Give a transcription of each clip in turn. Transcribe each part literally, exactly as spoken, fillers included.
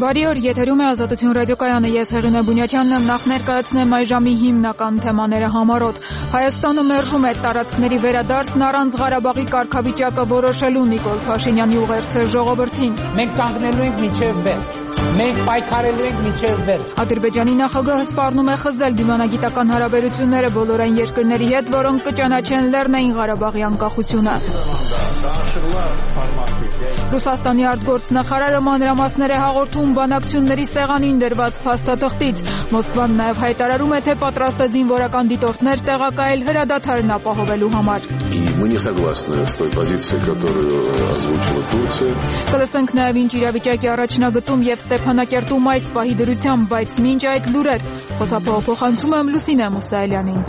Բարի օր, եթերում է Ազատություն ռադիոկայանը, ես Հեղինե Բունյաթյանն եմ, նախ ներկայացնեմ այժմի հիմնական թեմաները համառոտ։ Հայաստանը մերժում է տարածքների վերադարձն առանց Ղարաբաղի կարգավիճակը որոշելու Նիկոլ Փաշինյանի ուղերձը ժողովրդին։ Մենք կանգնելու ենք մինչև վերջ։ Մենք պայքարելու ենք մինչև վերջ։ Ադրբեջանի նախագահը սպառնում է խզել դիվանագիտական հարաբերությունները բոլոր այն երկրների հետ, որոնք կճանաչեն Լեռնային Ղարաբաղի անկախությունը։ Ռուսաստանի արտգործնախարարը մանրամասներ է հաղորդում բանակցությունների սեղանին դրված փաստաթղթից։ Մոսկվան նաև հայտարարում է, թե պատրաստ է զինվորական դիտորդներ տեղակայել հրադադարն ապահովելու համար։ Կլսենք նաև ինչ իրավիճակի առաջնագծում եւ Ստեփանակերտում այս պահի դրությամբ, բայց մինչ այդ լուրեր խոսափողփոխանցում եմ Լուսինե Մուսայելյանին։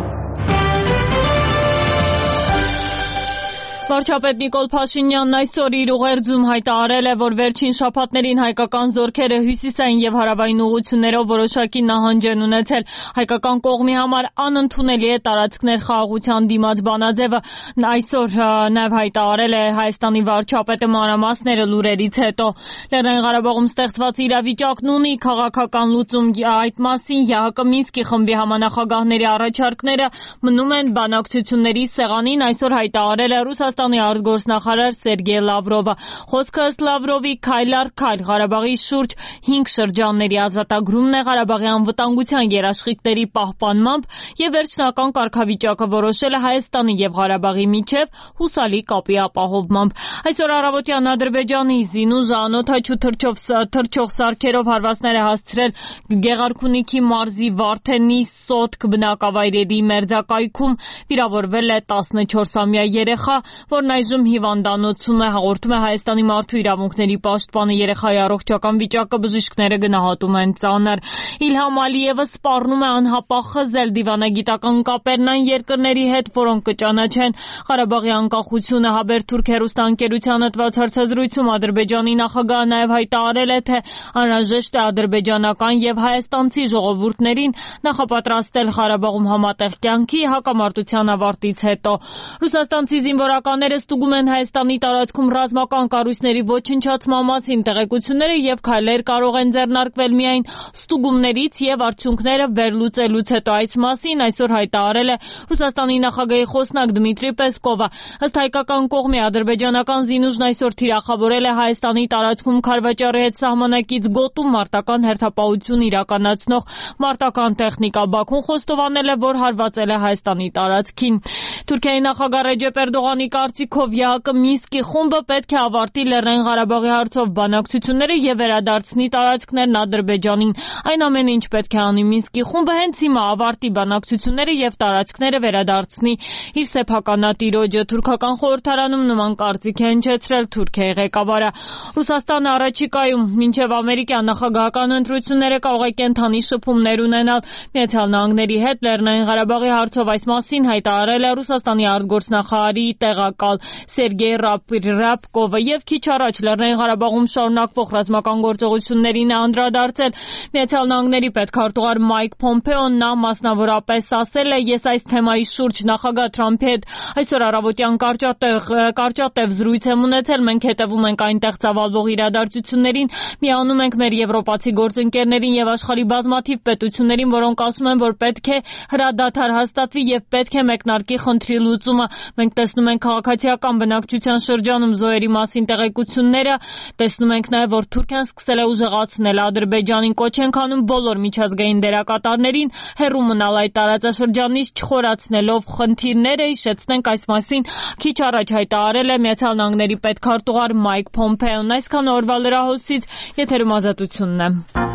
Վարչապետ Նիկոլ Փաշինյանն այսօր իր ուղերձում հայտարարել է, որ վերջին շաբաթներին հայկական զորքերը հյուսիսային եւ հարավային ուղղություններով որոշակի նահանջ են ունեցել։ Հայկական կողմի համար անընդունելի է տարածքներ խաղաղության դիմաց բանաձևը։ Այսօր նաև հայտարարել է Հայաստանի վարչապետը մանրամասները լուրերից հետո։ Լեռնային Ղարաբաղում ստեղծված իրավիճակն ունի քաղաքական լուծում, այդ մասին ԵԱՀԿ Մինսկի խմբի համանախագահների առաջարկները մնում են բանակցությունների սեղանին, այսօր հայտարարել է Ռուսաստանի արտգործնախարար Սերգեյ Լավրովը։ Խոսքը ըստ Լավրովի քայլ առ քայլ Ղարաբաղի շուրջ հինգ շրջանների ազատագրումն է, Ղարաբաղի անվտանգության երաշխիքների պահպանմամբ եւ վերջնական կարգավիճակը որոշել է Հայաստանի եւ Ղարաբաղի միջև հուսալի կապի ապահովմամբ։ Այսօր առավոտյան Ադրբեջանի Զինուժը անօդաչու թռչող սարքերով հարվածներ է հասցրել Գեղարքունիքի մարզի Վարդենի Սոտք բնակավայրերի մերձակայքում, վիրավորվել է տասնչորսամյա երեխա, որն այժմ հիվանդանոցում է, հաղորդում է Հայաստանի մարդու իրավունքների պաշտպանը։ Երեխայի առողջական վիճակը բժիշկները գնահատում են ծանր։ Իլհամ Ալիևը սպառնում է անհապաղ խզել դիվանագիտական կապերն այն երկրների հետ, որոնք կճանաչեն Ղարաբաղի անկախությունը։ Հաբերթուրք հեռուստաընկերությանը տված հարցազրույցում Ադրբեջանի նախագահը նաև հայտարարել է, թե անհրաժեշտ է ադրբեջանական եւ հայաստանցի ժողովուրդներին նախապատրաստել Ղարաբաղում համատեղ կյանքի հակամարտության ավարտից հետո։ Ռուսաստանցի զինվորականները ստուգում են Հայաստանի տարածքում ռազմական կառույցների ոչնչացման մասին տեղեկությունները եւ քայլեր կարող են ձեռնարկվել միայն ստուգումներից եւ արդյունքները վերլուծելուց հետո։ Այս մասին այսօր հայտարարել է Ռուսաստանի նախագահի խոսնակ Դմիտրի Պեսկովը։ Ըստ հայկական կողմի ադրբեջանական Զինուժն այսօր թիրախավորել է Հայաստանի տարածքում Քարվաճարի հետ սահմանակից գոտում մարտական հերթապահություն իրականացնող մարտական տեխնիկա։ Բաքուն խոստովանել է, որ հարվածել է Հայաստանի տարածքին։ Թուրքիայի նախագահ Ռեջեփ Էրդողանի կարծիքով ԵԱՀԿ Մինսկի խումբը պետք է ավարտի Լեռնային Ղարաբաղի հարցով բանակցությունները եւ վերադարձնի տարածքներն Ադրբեջանին։ Այն ամենը, ինչ պետք է անի Մինսկի խումբը, հենց հիմա ավարտի բանակցությունները եւ տարածքները վերադարձնի իր սեփականատիրոջը։ Թուրքական խորհրդարանում նման կարծիք է հնչեցրել Թուրքիայի ղեկավարը։ Ռուսաստանը առաջիկայում մինչև ամերիկյան նախագահական ընտրությունները կարող է կենթանի շփումներ ունենալ Միացյալ Նահանգների հետ։ Լեռնային Ղարաբաղի հարցով այս մասին հայտարարել է Ռուսաստանի արտգործնախարարի տեղակալ Սերգեյ Ռябկովը եւ քիչ առաջ Լեռնային Ղարաբաղում շարունակվող ռազմական գործողություններին է անդրադարձել Միացյալ Նահանգների պետքարտուղար Մայք Փոմպեոն։ Նա մասնավորապես ասել է, ես այս թեմայի շուրջ նախագահ Թրամփի հետ այսօր առավոտյան կարճատև կարճատև զրույց եմ ունեցել, մենք հետևում ենք այնտեղ ծավալվող իրադարձություններին, միանում ենք մեր եվրոպացի գործընկերներին եւ աշխարհի բազմաթիվ պետություններին, որոնք ասում են, որ պետք է հրադադար հաստատվի եւ պետք է մեկնարկի խնդրի լուծումը։ Մենք տեսնում ենք քաղաքացիական բնակչության շրջանում զոհերի մասին տեղեկությունները, տեսնում ենք նաև, որ Թուրքիան սկսել է ուժեղացնել Ադրբեջանին, կոչ ենք անում բոլոր միջազգային դերակատարներին հեռու մնալ այդ տարածաշրջանից, չխորացնելով խնդիրները։ Հիշեցնենք, այս մասին քիչ առաջ հայտարարել է Միացյալ Նահանգների պետքարտուղար Մայք Փոմպեոն։ Այսքան օրվա լրահոսից, եթերում Ազատությունն է։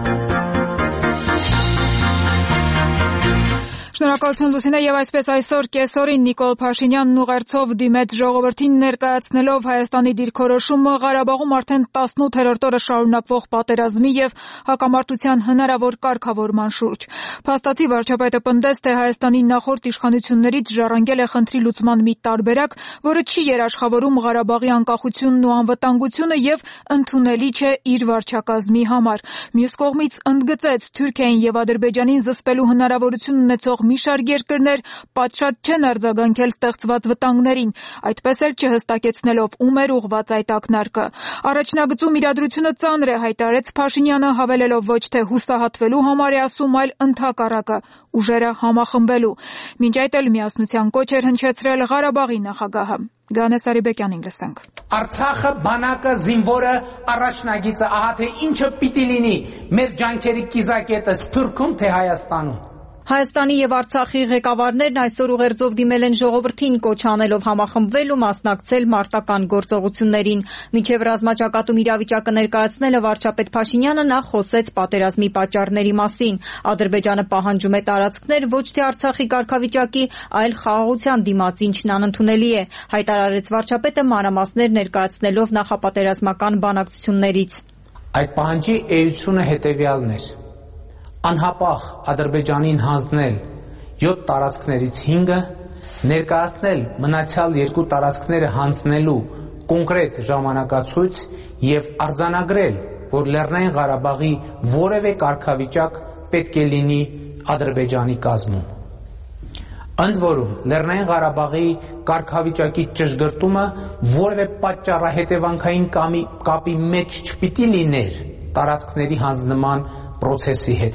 Շնորհակալություն Լուսինե, եւ այսպես այսօր կեսօրին Նիկոլ Փաշինյանն ուղերձով դիմեց ժողովրդին, ներկայացնելով Հայաստանի դիրքորոշումը Ղարաբաղում արդեն տասնութերորդ օրը շարունակվող պատերազմի եւ հակամարտության հնարավոր կարգավորման շուրջ։ Փաստացի վարչապետը պնդեց, թե Հայաստանի նախորդ իշխանություններից ժառանգել է խնդրի լուծման մի տարբերակ, որը չի երաշխավորում Ղարաբաղի անկախությունն ու անվտանգությունը եւ ընդունելի չէ իր վարչակազմի համար։ Մյուս կողմից ընդգծեց Թուրքիային եւ Ադրբեջանին զսպելու հնարավորություն ունեցող մի շարք երկրներ պատշաճ չեն արձագանքել ստեղծված վտանգներին, այդպես էլ չհստակեցնելով ում էր ուղղված այդ ակնարկը։ Առաջնագծում իրադրությունը ծանր է, հայտարարեց Փաշինյանը, հավելելով ոչ թե հուսահատվելու համար է ասում, այլ ընդհակառակը ուժերը համախմբելու։ Մինչ այդ էլ միասնության կոչ էր հնչեցրել Ղարաբաղի նախագահը։ Գանես Արիբեկյանին լսենք։ Արցախը, բանակը, զինվորը, առաջնագիծը, ահա թե ինչը պիտի լինի մեր ջանքերի կիզակետը Սփյուռքում թե Հայաստանում։ Հայաստանի եւ Արցախի ղեկավարներն այսօր ուղերձով դիմել են ժողովրդին, կոչ անելով համախմբվել ու մասնակցել մարտական գործողություններին։ Մինչև ռազմաճակատում իրավիճակը ներկայացնելը վարչապետ Փաշինյանը նախ խոսեց պատերազմի պատճառների մասին։ Ադրբեջանը պահանջում է տարածքներ ոչ թե Արցախի կարգավիճակի, այլ խաղաղության դիմաց, ինչն անընդունելի է, հայտարարեց վարչապետը մանրամասներ ներկայացնելով նախապատերազմական բանակցություններից։ Այդ պահանջի էությունը հետևյալն էր. անհապաղ Ադրբեջանին հանձնել յոթ տարածքներից հինգը, ներկայացնել մնացյալ երկու տարածքները հանձնելու կոնկրետ ժամանակացույց եւ արձանագրել, որ Լեռնային Ղարաբաղի որևէ կարգավիճակ պետք է լինի Ադրբեջանի կազմում։ Ընդ որում, Լեռնային Ղարաբաղի կարգավիճակի ճշգրտումը որևէ պատճառահետևանքային կապի մեջ չպիտի լիներ տարածքների հանձնման պրոցեսի հետ։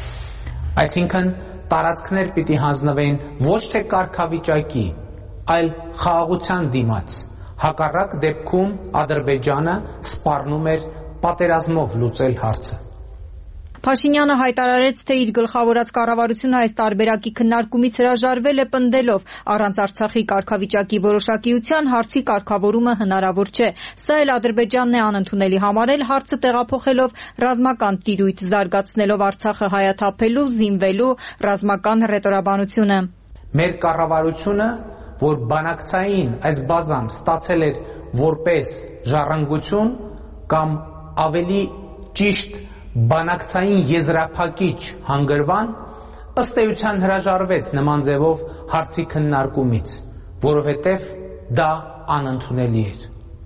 Այսինքն տարածքներ պիտի հանձնվեն ոչ թե կարգավիճակի, այլ խաղաղության դիմաց։ Հակառակ դեպքում Ադրբեջանը սպառնում էր պատերազմով լուծել հարցը։ Փաշինյանը հայտարարեց, թե իր գլխավորած կառավարությունը այս տարբերակի քննարկումից հրաժարվել է պնդելով, առանց Արցախի կարգավիճակի որոշակիության հարցի կարգավորումը հնարավոր չէ։ Սա էլ Ադրբեջանն է անընդունելի համարել, հարցը տեղափոխելով ռազմական տիրույթ, զարգացնելով Արցախը հայաթափելու, զինվելու ռազմական հռետորաբանությունը։ Մեր կառավարությունը, որ բանակցային այս բազան ստացել էր որպես ժառանգություն կամ ավելի ճիշտ բանակցային եզրափակիչ հանգրվան, ըստ էության հրաժարվեց նման ձևով հարցի քննարկումից, որովհետև դա անընդունելի էր։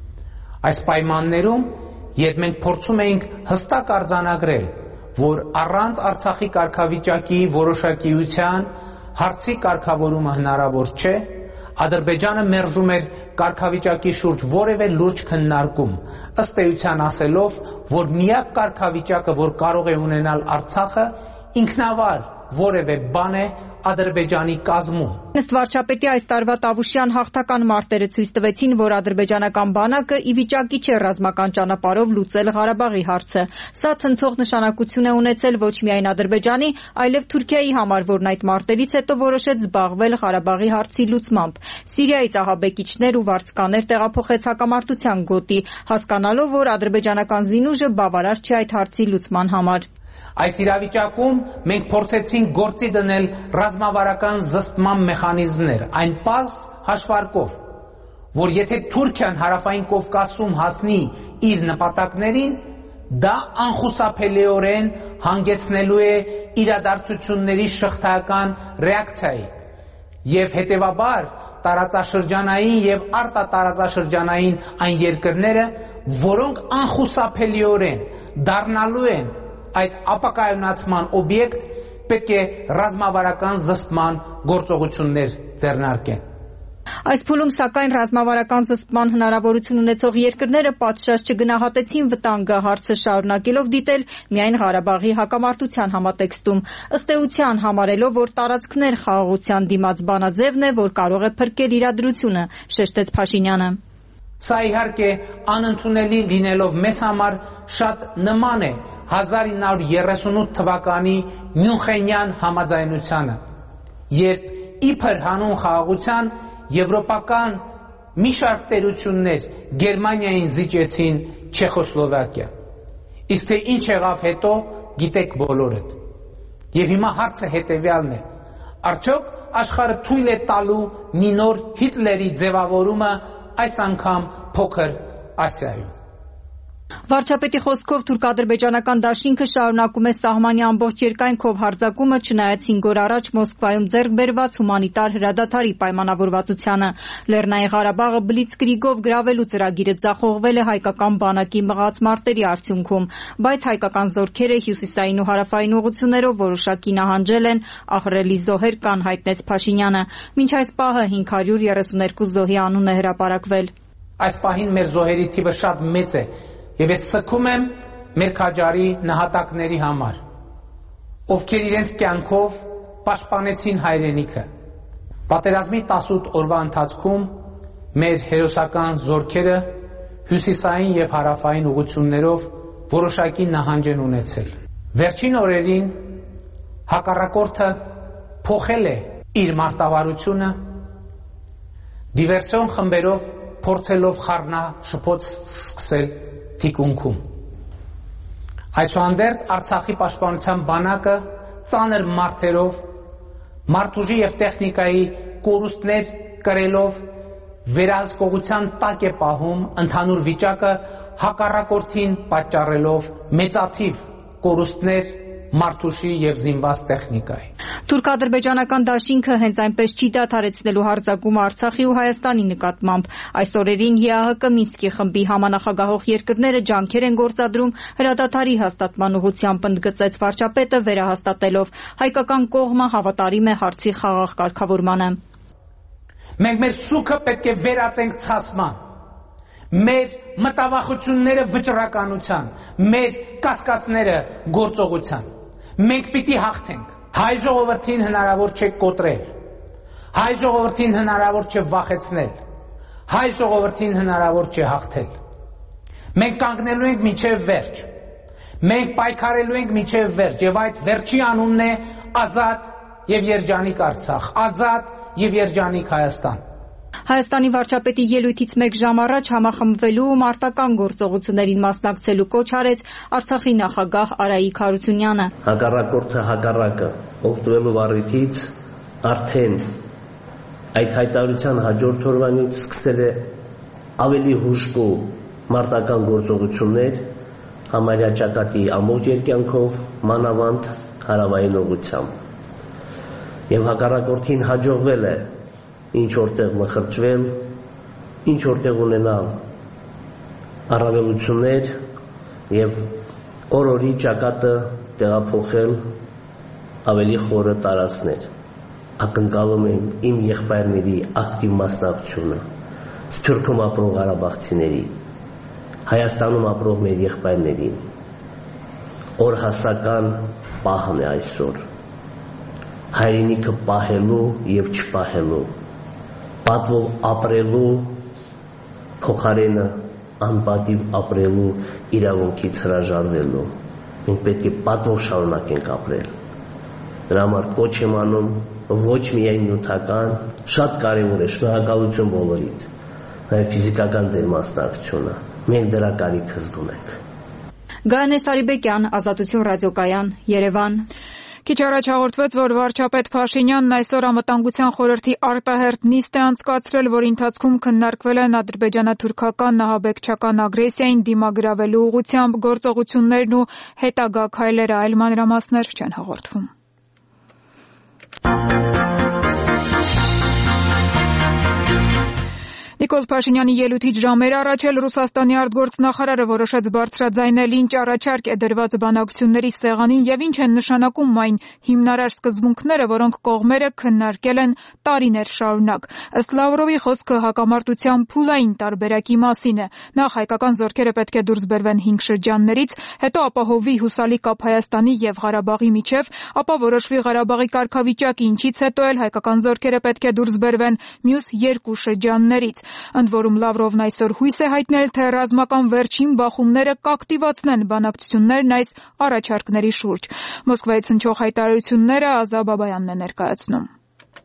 Այս պայմաններում, երբ մենք փորձում էինք հստակ արձանագրել, որ առանց Արցախի կարգավիճակի որոշակիության հարցի կարգավորումը հնարավոր չէ, Ադրբեջանը մերժում էր կարգավիճակի շուրջ որևէ լուրջ քննարկում, ըստ էության ասելով, որ միակ կարգավիճակը, որ կարող է ունենալ Արցախը, ինքնավար որևէ բան է Ադրբեջանի կազմում։ Ըստ վարչապետի այս տարվա Տավուշյան հաղթական մարտերը ցույց տվեցին, որ ադրբեջանական բանակը ի վիճակի չէ ռազմական ճանապարհով լուծել Ղարաբաղի հարցը։ Սա ցնցող նշանակություն է ունեցել ոչ միայն Ադրբեջանի, այլև Թուրքիայի համար, որն այդ մարտերից հետո որոշեց զբաղվել Ղարաբաղի հարցի լուծմամբ։ Սիրիայից ահաբեկիչներ ու վարձկաներ տեղափոխեց հակամարտության գոտի, հասկանալով, որ ադրբեջանական զինուժը բավարար չէ այդ հարցի լուծման համար։ Այս իրավիճակում մենք փորձեցինք գործի դնել ռազմավարական զսպման մեխանիզմներ, այն պարզ հաշվարկով, որ եթե Թուրքիան հարավային Կովկասում հասնի իր նպատակներին, դա անխուսափելիորեն հանգեցնելու է իրադարձությունների շղթայական ռեակցիայի եւ հետեւաբար տարածաշրջանային եւ արտատարածաշրջանային այն երկրները, որոնք անխուսափելիորեն դառնալու են այդ ապակայունացման օբյեկտ, պետք է ռազմավարական զսպման գործողություններ ձեռնարկեն։ Այս փուլում, սակայն, ռազմավարական զսպման հնարավորություն ունեցող երկրները պատշաճ չգնահատեցին վտանգը, հարցը շարունակելով դիտել միայն Ղարաբաղի հակամարտության համատեքստում, ըստ էության համարելով, որ տարածքներ խաղաղության դիմաց բանաձևն է, որ կարող է փրկել իրադրությունը, շեշտեց Փաշինյանը։ Սա իհարկե անընդունելի լինելով մեզ համար շատ նման է հազար ինը հարյուր երեսունութ թվականի Մյունխենյան համաձայնությանը, երբ իբր հանուն խաղաղության եվրոպական մի շարք տերություններ Գերմանիային զիջեցին Չեխոսլովակիա։ Իսկ թե ինչ եղավ հետո, գիտեք բոլորդ։ Եվ հիմա հարցը հետևյալն է. արդյոք աշխարհը թույլ է տալու մի նոր Հիտլերի ձևավորումը այս անգամ փոքր Ասիայում։ Վարչապետի խոսքով թուրք-ադրբեջանական դաշինքը շարունակում է սահմանի ամբողջ երկայնքով հարձակումը, չնայած հինգ օր առաջ Մոսկվայում ձեռք բերված հումանիտար հրադադարի պայմանավորվածությանը։ Լեռնային Ղարաբաղը բլիցկրիգով գրավելու ծրագիրը ձախողվել է հայկական բանակի մղած մարտերի արդյունքում, բայց հայկական զորքերը հյուսիսային ու հարավային ուղղություններով որոշակի նահանջել են, ահռելի զոհեր կան, հայտնեց Փաշինյանը։ Մինչ այս պահը հինգ հարյուր երեսուներկու զոհի անուն է հրապարակվել։ Այս պահին մեր զոհերի թիվը շատ մեծ է, եւ ես ցկում եմ մեր քաջարի նահատակների համար, ովքեր իրենց կյանքով պաշտպանեցին հայրենիքը։ Պատերազմի տասութ օրվա ընթացքում մեր հերոսական զորքերը հյուսիսային եւ հարավային ուղղություններով որոշակի նահանջ են ունեցել։ Վերջին օրերին հակառակորդը փոխել է իր մարտավարությունը, դիվերսիոն խմբերով փորձելով խառնաշփոթ սկսել թիկունքում։ Այսուհանդերձ Արցախի պաշտպանության բանակը ծանր մարտերով, մարդուժի եւ տեխնիկայի կորուստներ կրելով վերահսկողության տակ է պահում ընդհանուր վիճակը, հակառակորդին պատճառելով մեծաթիվ կորուստներ մարդուժի եւ զինված տեխնիկայի։ Թուրք-ադրբեջանական դաշինքը հենց այնպես չի դադարեցնելու հարձակումը Արցախի ու Հայաստանի նկատմամբ։ Այս օրերին ԵԱՀԿ Մինսկի խմբի համանախագահող երկրները ջանքեր են գործադրում հրադադարի հաստատման ուղղությամբ, ընդգծեց վարչապետը, վերահաստատելով հայկական կողմը հավատարիմ է հարցի խաղաղ կարգավորմանը։ Մենք մեր սուքը պետք է վերածենք ցասման, մեր մտավախությունները վճռականության, մեր կասկածները գործողության։ Մենք պիտի հաղթենք։ Հայ ժողովրդին հնարավոր չէ կոտրել, հայ ժողովրդին հնարավոր չէ վախեցնել, հայ ժողովրդին հնարավոր չէ հաղթել։ Մենք կանգնելու ենք մինչև վերջ, մենք պայքարելու ենք մինչև վերջ, եւ այդ վերջի անունն է ազատ եւ երջանիկ Արցախ, ազատ եւ երջանիկ Հայաստան։ Հայաստանի վարչապետի ելույթից մեկ ժամ առաջ համախմբվելու ու մարտական գործողություններին մասնակցելու կոչ արեց Արցախի նախագահ Արայիկ Հարությունյանը։ Հակառակորդը հակառակը օգտվելու առիթից արդեն այդ հայտարարության հաջորդ օրվանից սկսել է ավելի հուժկու մարտական գործողություններ համարյա ճակատի ամբողջ երկայնքով, մանավանդ հարավային ուղղությամբ։ Եվ հակառակորդին հաջողվել է ինչ որտեղ մխրճվել, ինչ որտեղ ունենալ առավելություններ եւ օր-օրի ճակատը տեղափոխել ավելի խորը տարածքներ։ Ակնկալում եմ իմ եղբայրների ակտիվ մասնակցությունը, Սփյուռքում ապրող ղարաբաղցիների, Հայաստանում ապրող մեր եղբայրների, օրհասական պահն է այսօր, հայրենիքը պահելու եւ չպահելու, պատվով ապրելու փոխարենը անպատիվ ապրելու իրավունքից հրաժարվելու։ Մենք պետք է պատվով շարունակենք ապրել։ Դրա համար կոչ եմ անում ոչ միայն նյութական, շատ կարևոր է, շնորհակալություն բոլորիդ, նաև ֆիզիկական ձեր մասնակցությունը։ Մենք դրա կարիքը զգում ենք։ Գայանե Սարիբեկյան, Ազատություն ռադիոկայան, Երևան։ Քիչ առաջ հաղորդվեց, որ վարչապետ Փաշինյանն այսօր Անվտանգության խորհրդի արտահերթ նիստ է անցկացրել, որի ընթացքում քննարկվել են ադրբեջանա-թուրքական նահաբեկչական ագրեսիային դիմագրավելու ուղղությամբ գործողություններն ու հետագա քայլերը, այլ մանրամասներ չեն հաղորդվում։ Նիկոլ Փաշինյանի ելույթից ժամեր առաջ էլ Ռուսաստանի արտգործնախարարը որոշեց բարձրաձայնել ինչ առաջարկ է դրված բանակցությունների սեղանին եւ ինչ են նշանակում այն հիմնարար սկզբունքները, որոնք կողմերը քննարկել են տարիներ շարունակ։ Ըստ Լավրովի խոսքը հակամարտության փուլային տարբերակի մասին է։ Նախ հայկական զորքերը պետք է դուրս բերվեն հինգ շրջաններից, հետո ապահովվի հուսալի կապ Հայաստանի եւ Ղարաբաղի միջև, ապա որոշվի Ղարաբաղի կարգավիճակը, ինչից հետո էլ հայկական զորքերը պետք է դուրս բերվեն մյուս երկու շրջաններից։ Ընդ որում Լավրովն այսօր հույս է հայտնել, թե ռազմական վերջին բախումները կակտիվացնեն բանակցություններն այս առաջարկների շուրջ։ Մոսկվայից հնչող հայտարարությունները Ազա Բաբայանն է ներկայացնում։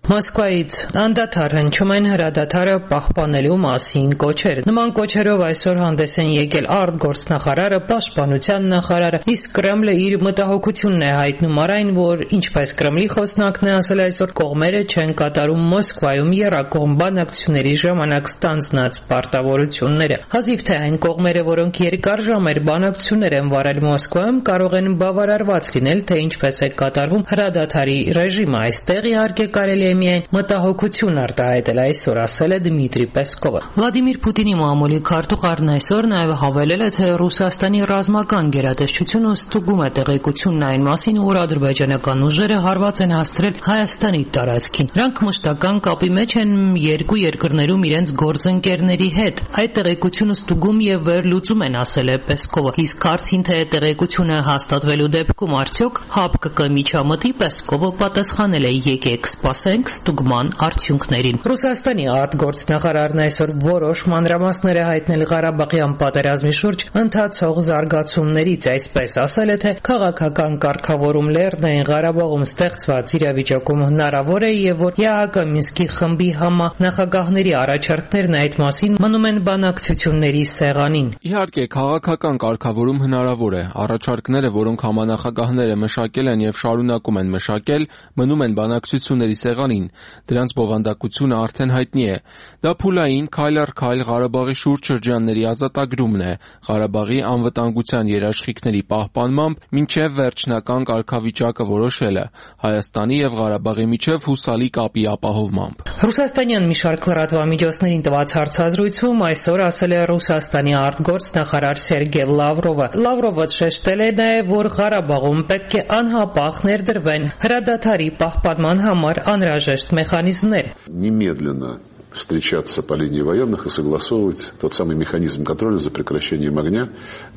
Մոսկվայից անդադար հնչում են հրադադարը պահպանելու մասին կոչեր։ Նման կոչերով այսօր հանդես են եկել արտգործնախարարը, պաշտպանության նախարարը, իսկ Կրեմլը իր մտահոգությունն է հայտնում առ այն, որ ինչպես Կրեմլի խոսնակն է ասել այսօր, կողմերը չեն կատարում Մոսկվայում եռակողմ բանակցությունների ժամանակ ստանձնած պարտավորությունները։ Հազիվ թե այն կողմերը, որոնք երկար ժամեր բանակցություններ են վարել Մոսկվայում, կարող են բավարարված լինել, թե ինչպես է կատարվում հրադադարի ռեժիմը։ Այստեղ իհարկե կարելի է միայն մտահոգություն արտահայտել, այսօր ասել է Դմիտրի Պեսկովը։ Վլադիմիր Պուտինի մամուլի քարտուղարն այսօր նաև հավելել է, թե Ռուսաստանի ռազմական գերատեսչությունը ստուգում է տեղեկությունն այն մասին, որ ադրբեջանական ուժերը հարված են հասցրել Հայաստանի տարածքին։ Նրանք մշտական կապի մեջ են երկու երկրներում իրենց գործընկերների հետ։ Այդ տեղեկությունը ստուգում եւ վերլուծում են, ասել է Պեսկովը։ Իսկ հարցին, թե տեղեկությունը հաստատվելու դեպքում արդյոք ՀԱՊԿ կմիջամտի, Պեսկովը պատասխանել է՝ եկեք սպասենք ստուգման արդյունքներին։ Ռուսաստանի արտգործնախարարն այսօր որոշ մանրամասներ է հայտնել Ղարաբաղյան պատերազմի շուրջ ընթացող զարգացումներից, այսպես ասել է, թե քաղաքական կարգավորում Լեռնային Ղարաբաղում ստեղծված իրավիճակում հնարավոր է եւ որ ԵԱՀԿ Մինսկի խմբի համանախագահների առաջարկներն այդ մասին մնում են բանակցությունների սեղանին։ Իհարկե, քաղաքական կարգավորում հնարավոր է։ Առաջարկները, որոնք համանախագահները մշակել են եւ շարունակում են մշակել, մնում են բանակցությունների սեղանին։ Դրանց բովանդակությունը արդեն հայտնի է։ Դա փուլային քայլ առ քայլ Ղարաբաղի շուրջ շրջանների ազատագրումն է, Ղարաբաղի անվտանգության երաշխիքների պահպանմամբ մինչև վերջնական կարգավիճակը որոշելը, Հայաստանի եւ Ղարաբաղի միջև հուսալի կապի ապահովմամբ։ Ռուսաստանյան մի շարք լրատվամիջոցներին տված հարցազրույցում այսօր ասել է Ռուսաստանի արտգործնախարար Սերգեյ Լավրովը։ Լավրովը շեշտել է նաև, որ Ղարաբաղում պետք է անհապաղ ներդրվեն հրադադարի պահպանման համար անհրաժեշտ մեխանիզմներ։ Немедленно встречаться по линии военных и согласовывать тот самый механизм контроля за прекращением огня,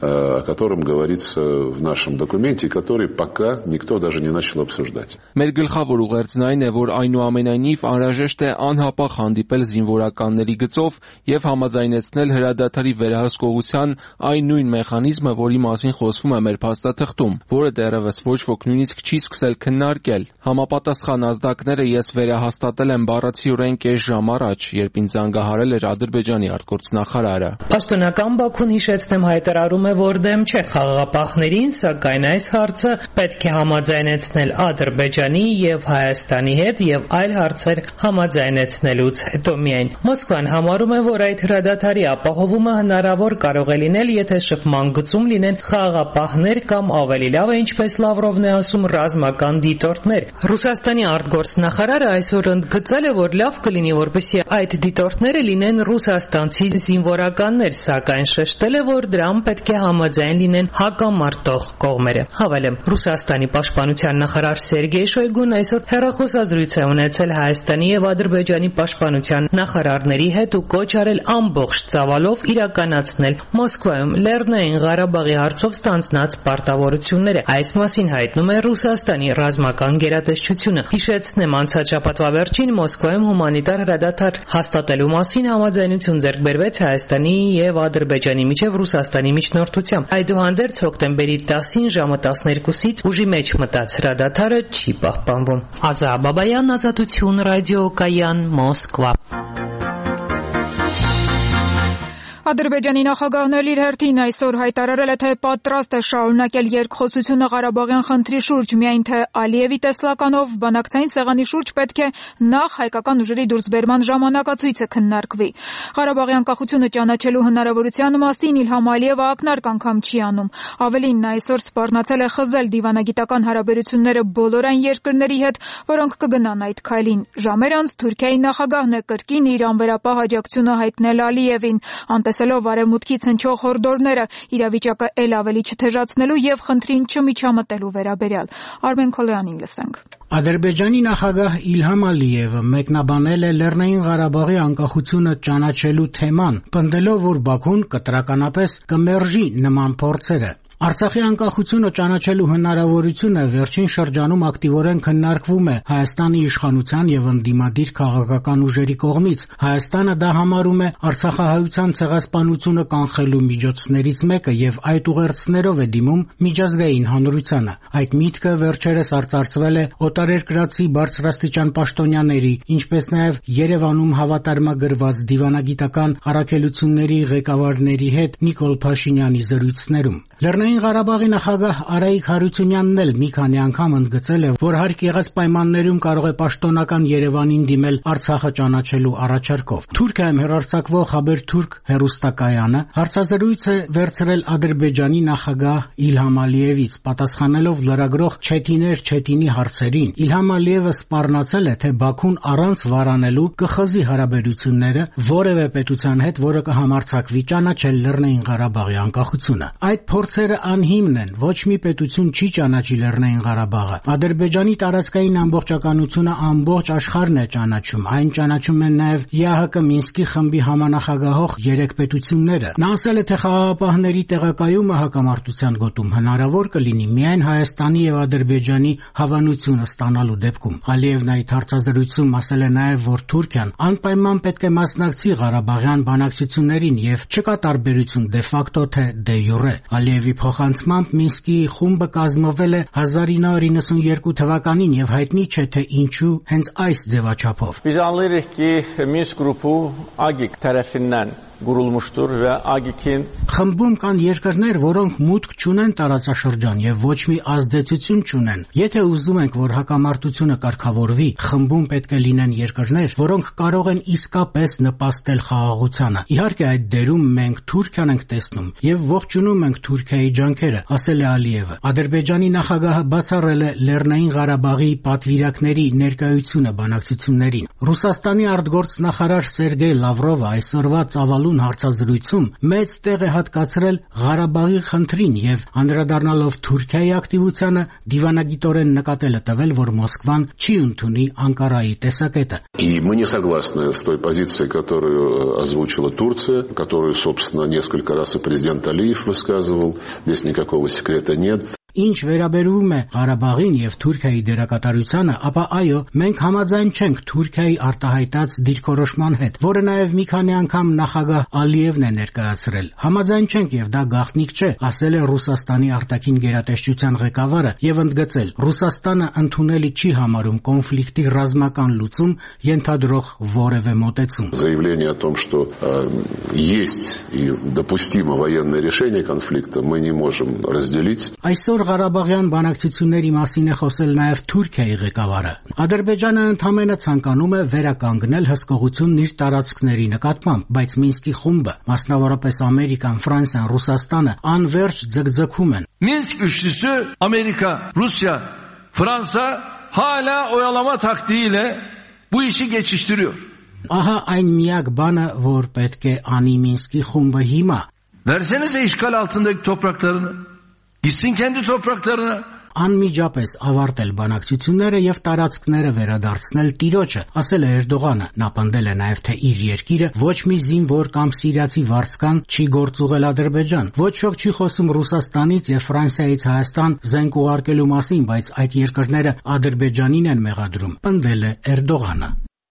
о котором говорится в нашем документе, который пока никто даже не начал обсуждать. Մեր գլխավոր ուղերձն այն է, որ այնուամենայնիվ անհրաժեշտ է անհապաղ հանդիպել զինվորականների գծով եւ համաձայնեցնել հրադադարի վերահսկողության այն նույն մեխանիզմը, որի մասին խոսվում է մեր փաստաթղթում, որը դեռևս ոչ ոք նույնիսկ չի սկսել քննարկել։ Համապատասխան ազդակները ես վերահաստատել եմ բառացիորեն կես ժամ առաջ, երբ ինձ զանգահարել էր Ադրբեջանի արտգործնախարարը։ Պաշտոնական Բաքուն, հիշեցնեմ, հայտարարում է, որ դեմ չէ խաղաղապահներին, սակայն այս հարցը պետք է համաձայնեցնել Ադրբեջանի եւ Հայաստանի հետ եւ այլ հարցեր համաձայնեցնելուց հետո միայն։ Մոսկվան համարում է, որ այդ հրադադարի ապահովումը հնարավոր կարող է լինել, եթե շփման գծում լինեն խաղաղապահներ կամ ավելի լավ է, ինչպես Լավրովն է ասում, ռազմական դիտորդներ։ Ռուսաստանի արտգործնախարարը այսօր ընդգծել է, որ լավ կլինի, որպեսզի այդ դիտորդները լինեն ռուսաստանցի զինվորականներ, սակայն շեշտել է, որ դրան պետք է համաձայն լինեն հակամարտող կողմերը։ Հավելեմ, Ռուսաստանի պաշտպանության նախարար Սերգեյ Շոյգուն այսօր հեռախոսազրույց է ունեցել Հայաստանի եւ Ադրբեջանի պաշտպանության նախարարների հետ ու կոչ արել ամբողջ ծավալով իրականացնել Մոսկվայում Լեռնային Ղարաբաղի հարցով ստանձնած պարտավորությունները։ Այս մասին հայտնում է Ռուսաստանի ռազմական գերատեսչությունը։ Հիշեցնեմ, անցած շաբաթվա վերջին Մոսկվայում հումանիտար հրադադար հաստատելու մասին համաձայնություն ձեռք բերվեց Հայաստանի եւ Ադրբեջանի միջև Ռուսաստանի միջնորդությամբ։ Այդուհանդերձ հոկտեմբերի տասին ժամը տասներկուսից ուժի մեջ մտած հրադադարը չի պահպանվում։ Ազա Բաբայան, Ազատություն ռադիոկայան, Մոսկվա։ Ադրբեջանի նախագահն էլ իր հերթին այսօր հայտարարել է, թե պատրաստ է շարունակել երկխոսությունը Ղարաբաղյան խնդրի շուրջ, միայն թե Ալիևի տեսլականով բանակցային սեղանի շուրջ պետք է նախ հայկական ուժերի դուրսբերման ժամանակացույցը քննարկվի։ Ղարաբաղի անկախությունը ճանաչելու հնարավորության մասին Իլհամ Ալիևը ակնարկ անգամ չի անում։ Ավելին, նա այսօր սպառնացել է խզել դիվանագիտական հարաբերությունները բոլոր այն երկրների հետ, որոնք կգնան այդ քայլին։ Ժամեր անց Թուրքիայի նախագահն է կրկին իր անվերապահ աջակցությունը հայտնել Ալիևին, անտեսելով արևմուտքից հնչող հորդորները իրավիճակը էլ ավելի չթեժացնելու եւ խնդրին չմիջամտելու վերաբերյալ։ Արմեն Քոլյանին լսենք։ Ադրբեջանի նախագահ Իլհամ Ալիևը մեկնաբանել է Լեռնային Ղարաբաղի անկախությունը ճանաչելու թեման, պնդելով, որ Բաքուն կտրականապես կմերժի նման փորձերը։ Արցախի անկախությունը ճանաչելու հնարավորությունը վերջին շրջանում ակտիվորեն քննարկվում է Հայաստանի իշխանության եւ ընդդիմադիր քաղաքական ուժերի կողմից։ Հայաստանը դա համարում է արցախահայության ցեղասպանությունը կանխելու միջոցներից մեկը եւ այդ ուղերձներով է դիմում միջազգային հանրությանը։ Այդ միտքը վերջերս արծարծվել է օտարերկրացի բարձրաստիճան պաշտոնյաների, ինչպես նաեւ Երևանում հավատարմագրված դիվանագիտական առաքելությունների ղեկավարների հետ Նիկոլ Փաշինյանի զրույցներում։ Լեռնային Ղարաբաղի նախագահ Արայիկ Հարությունյանն էլ մի քանի անգամ ընդգծել է, որ հարկ եղած պայմաններում կարող է պաշտոնական Երևանին դիմել Արցախը ճանաչելու առաջարկով։ Թուրքիայում հեռարձակվող Խաբերթուրք հեռուստակայանը հարցազրույց է վերցրել Ադրբեջանի նախագահ Իլհամ Ալիևից, պատասխանելով լրագրող Չետիներ Չետինի հարցերին։ Իլհամ Ալիևը սպառնացել է, թե Բաքուն առանց վարանելու կխզի հարաբերությունները որևէ պետության հետ, որը կհամարձակվի ճանաչել Լեռնային Ղարաբաղի անկախությունը։ Այդ փորձերը անհիմն են, ոչ մի պետություն չի ճանաչի Լեռնային Ղարաբաղը։ Ադրբեջանի տարածքային ամբողջականությունը ամբողջ աշխարհն է ճանաչում, այն ճանաչում են նաև ԵԱՀԿ Մինսկի խմբի համանախագահող երեք պետությունները։ Նա ասել է, թե խաղաղապահների տեղակայումը հակամարտության գոտում հնարավոր կլինի միայն Հայաստանի եւ Ադրբեջանի հավանությունը ստանալու դեպքում։ Ալիևն այդ հարցազրույցում ասել է նաև, որ Թուրքիան անպայման պետք է մասնակցի Ղարաբաղյան բանակցություններին եւ չկա տարբերություն դե ֆակտո թե դե յուրե։ Ալիևի փոխանցմամբ Մինսկի խումբը կազմվել է հազար ինը հարյուր իննսունյերկու թվականին եւ հայտնի չէ թե ինչու հենց այս ձևաչափով։ Biz anlayırıq ki, Minsk qrupu ԱԳԻԿ tərəfindən գուրուլմուշտուր və ԱԳԻԿ-ին խմբում կան երկրներ, որոնք մուտք չունեն տարածաշրջան եւ ոչ մի ազդեցություն չունեն։ Եթե ուզում ենք, որ հակամարտությունը կարգավորվի, խմբում պետք է լինեն երկրներ, որոնք կարող են իսկապես նպաստել խաղաղությանը։ Իհարկե այդ դերում մենք Թուրքիան ենք տեսնում եւ ողջունում ենք Թուրքիայի ջանքերը, ասել է Ալիևը։ Ադրբեջանի նախագահը բացառել է Լեռնային Ղարաբաղի պատվիրակների ներկայությունը բանակցություններին։ Ռուսաստանի արտգործնախարար Սերգեյ Լավրովը այսօրվա ծավալուն հարցազրույցում մեծ տեղ է հատկացրել Ղարաբաղի խնդրին եւ անդրադառնալով Թուրքիայի ակտիվությանը դիվանագիտորեն նկատել է տվել, որ Մոսկվան չի ընդունի Անկարայի տեսակետը։ И мы не согласны с той позицией, которую озвучила Турция, которую, собственно, несколько раз и президент Алиев высказывал. Здесь никакого секрета нет. Ինչ վերաբերվում է Ղարաբաղին եւ Թուրքիայի դերակատարությանը, ապա այո, մենք համաձայն չենք Թուրքիայի արտահայտած դիրքորոշման հետ, որը նաեւ մի քանի անգամ նախագահ Ալիևն է ներկայացրել։ Համաձայն չենք եւ դա գաղտնիք չէ, ասել է Ռուսաստանի արտաքին գերատեսչության ղեկավարը եւ ընդգծել. Ռուսաստանը ընդունելի չի համարում կոնֆլիկտի ռազմական լուծում ենթադրող որևէ մոտեցում։ Заявление о том, что э, есть и допустимо военное решение конфликта, мы не можем разделить. Այսօր Ղարաբաղյան բանակցությունների մասին է խոսել նաև Թուրքիայի ղեկավարը։ Ադրբեջանը ընդհանրապես ցանկանում է վերականգնել հսկողությունն իր տարածքների նկատմամբ, բայց Մինսկի խումբը, մասնավորապես Ամերիկան, Ֆրանսիան, Ռուսաստանը անverջ ձգձգում են։ Minsk üçlüsü Amerika, Rusya, Fransa hala oyalama taktiğiyle bu işi geçiştiriyor. Ահա այն միակ բանը, որ պետք է անի Մինսկի խումբը հիմա։ Versenize işgal altındaki topraklarını. Gitsin kendi topraklarına. Անմիջապես ավարտել բանակցությունները եւ տարածքները վերադարձնել տիրոջը, ասել է Էրդողանը։ Նա պնդել է նաեւ, թե իր երկիրը ոչ մի զինվոր կամ սիրիացի վարձկան չի գործուղել Ադրբեջան։ Ոչ ոք չի խոսում Ռուսաստանից եւ Ֆրանսիայից Հայաստան զենք ուղարկելու մասին, բայց այդ երկրները Ադրբեջանին են մեղադրում, պնդել է Էրդողանը։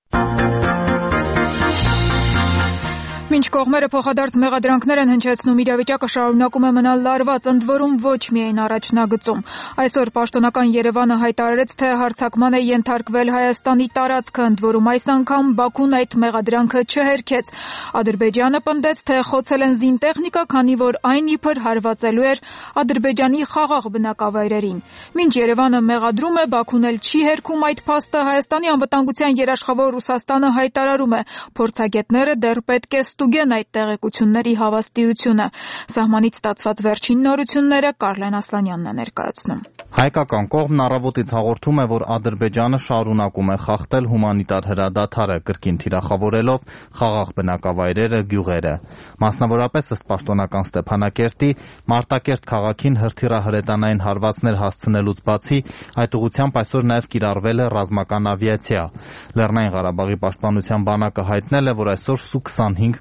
Մինչ կողմերը փոխադարձ մեղադրանքներ են հնչեցնում, իրավիճակը շարունակում է մնալ լարված, ընդ որում ոչ միայն առաջնագծում։ Այսօր պաշտոնական Երևանը հայտարարեց, թե հարձակման է ենթարկվել Հայաստանի տարածքը, ընդ որում այս անգամ Բաքուն այդ մեղադրանքը չհերքեց։ Ադրբեջանը պնդեց, թե խոցել են զինտեխնիկա, քանի որ այն իբր հարվածելու էր Ադրբեջանի խաղաղ բնակավայրերին։ Մինչ Երևանը մեղադրում է, Բաքուն էլ չի հերքում այդ փաստը, Հայաստանի անվտանգության երաշխավոր Ռուսաստանը հայտարարում է, փորձագետները դեռ պետք է ստուգեն այդ տեղեկությունների հավաստիությունը։ Սահմանից ստացված վերջին նորությունները Կարլեն Ասլանյանն է ներկայացնում։ Հայկական կողմն առավոտից հաղորդում է, որ Ադրբեջանը շարունակում է խախտել հումանիտար հրադադարը, կրկին թիրախավորելով խաղաղ բնակավայրերը, գյուղերը։ Մասնավորապես ըստ պաշտոնական Ստեփանակերտի, Մարտակերտ քաղաքին հրթիռահրետանային հարվածներ հասցնելուց բացի, այդ ուղղությամբ այսօր նաև կիրառվել է ռազմական ավիացիա։ Լեռնային Ղարաբաղի պաշտպանության բանակը հայտնել է, որ այսօր Սու քսանհինգ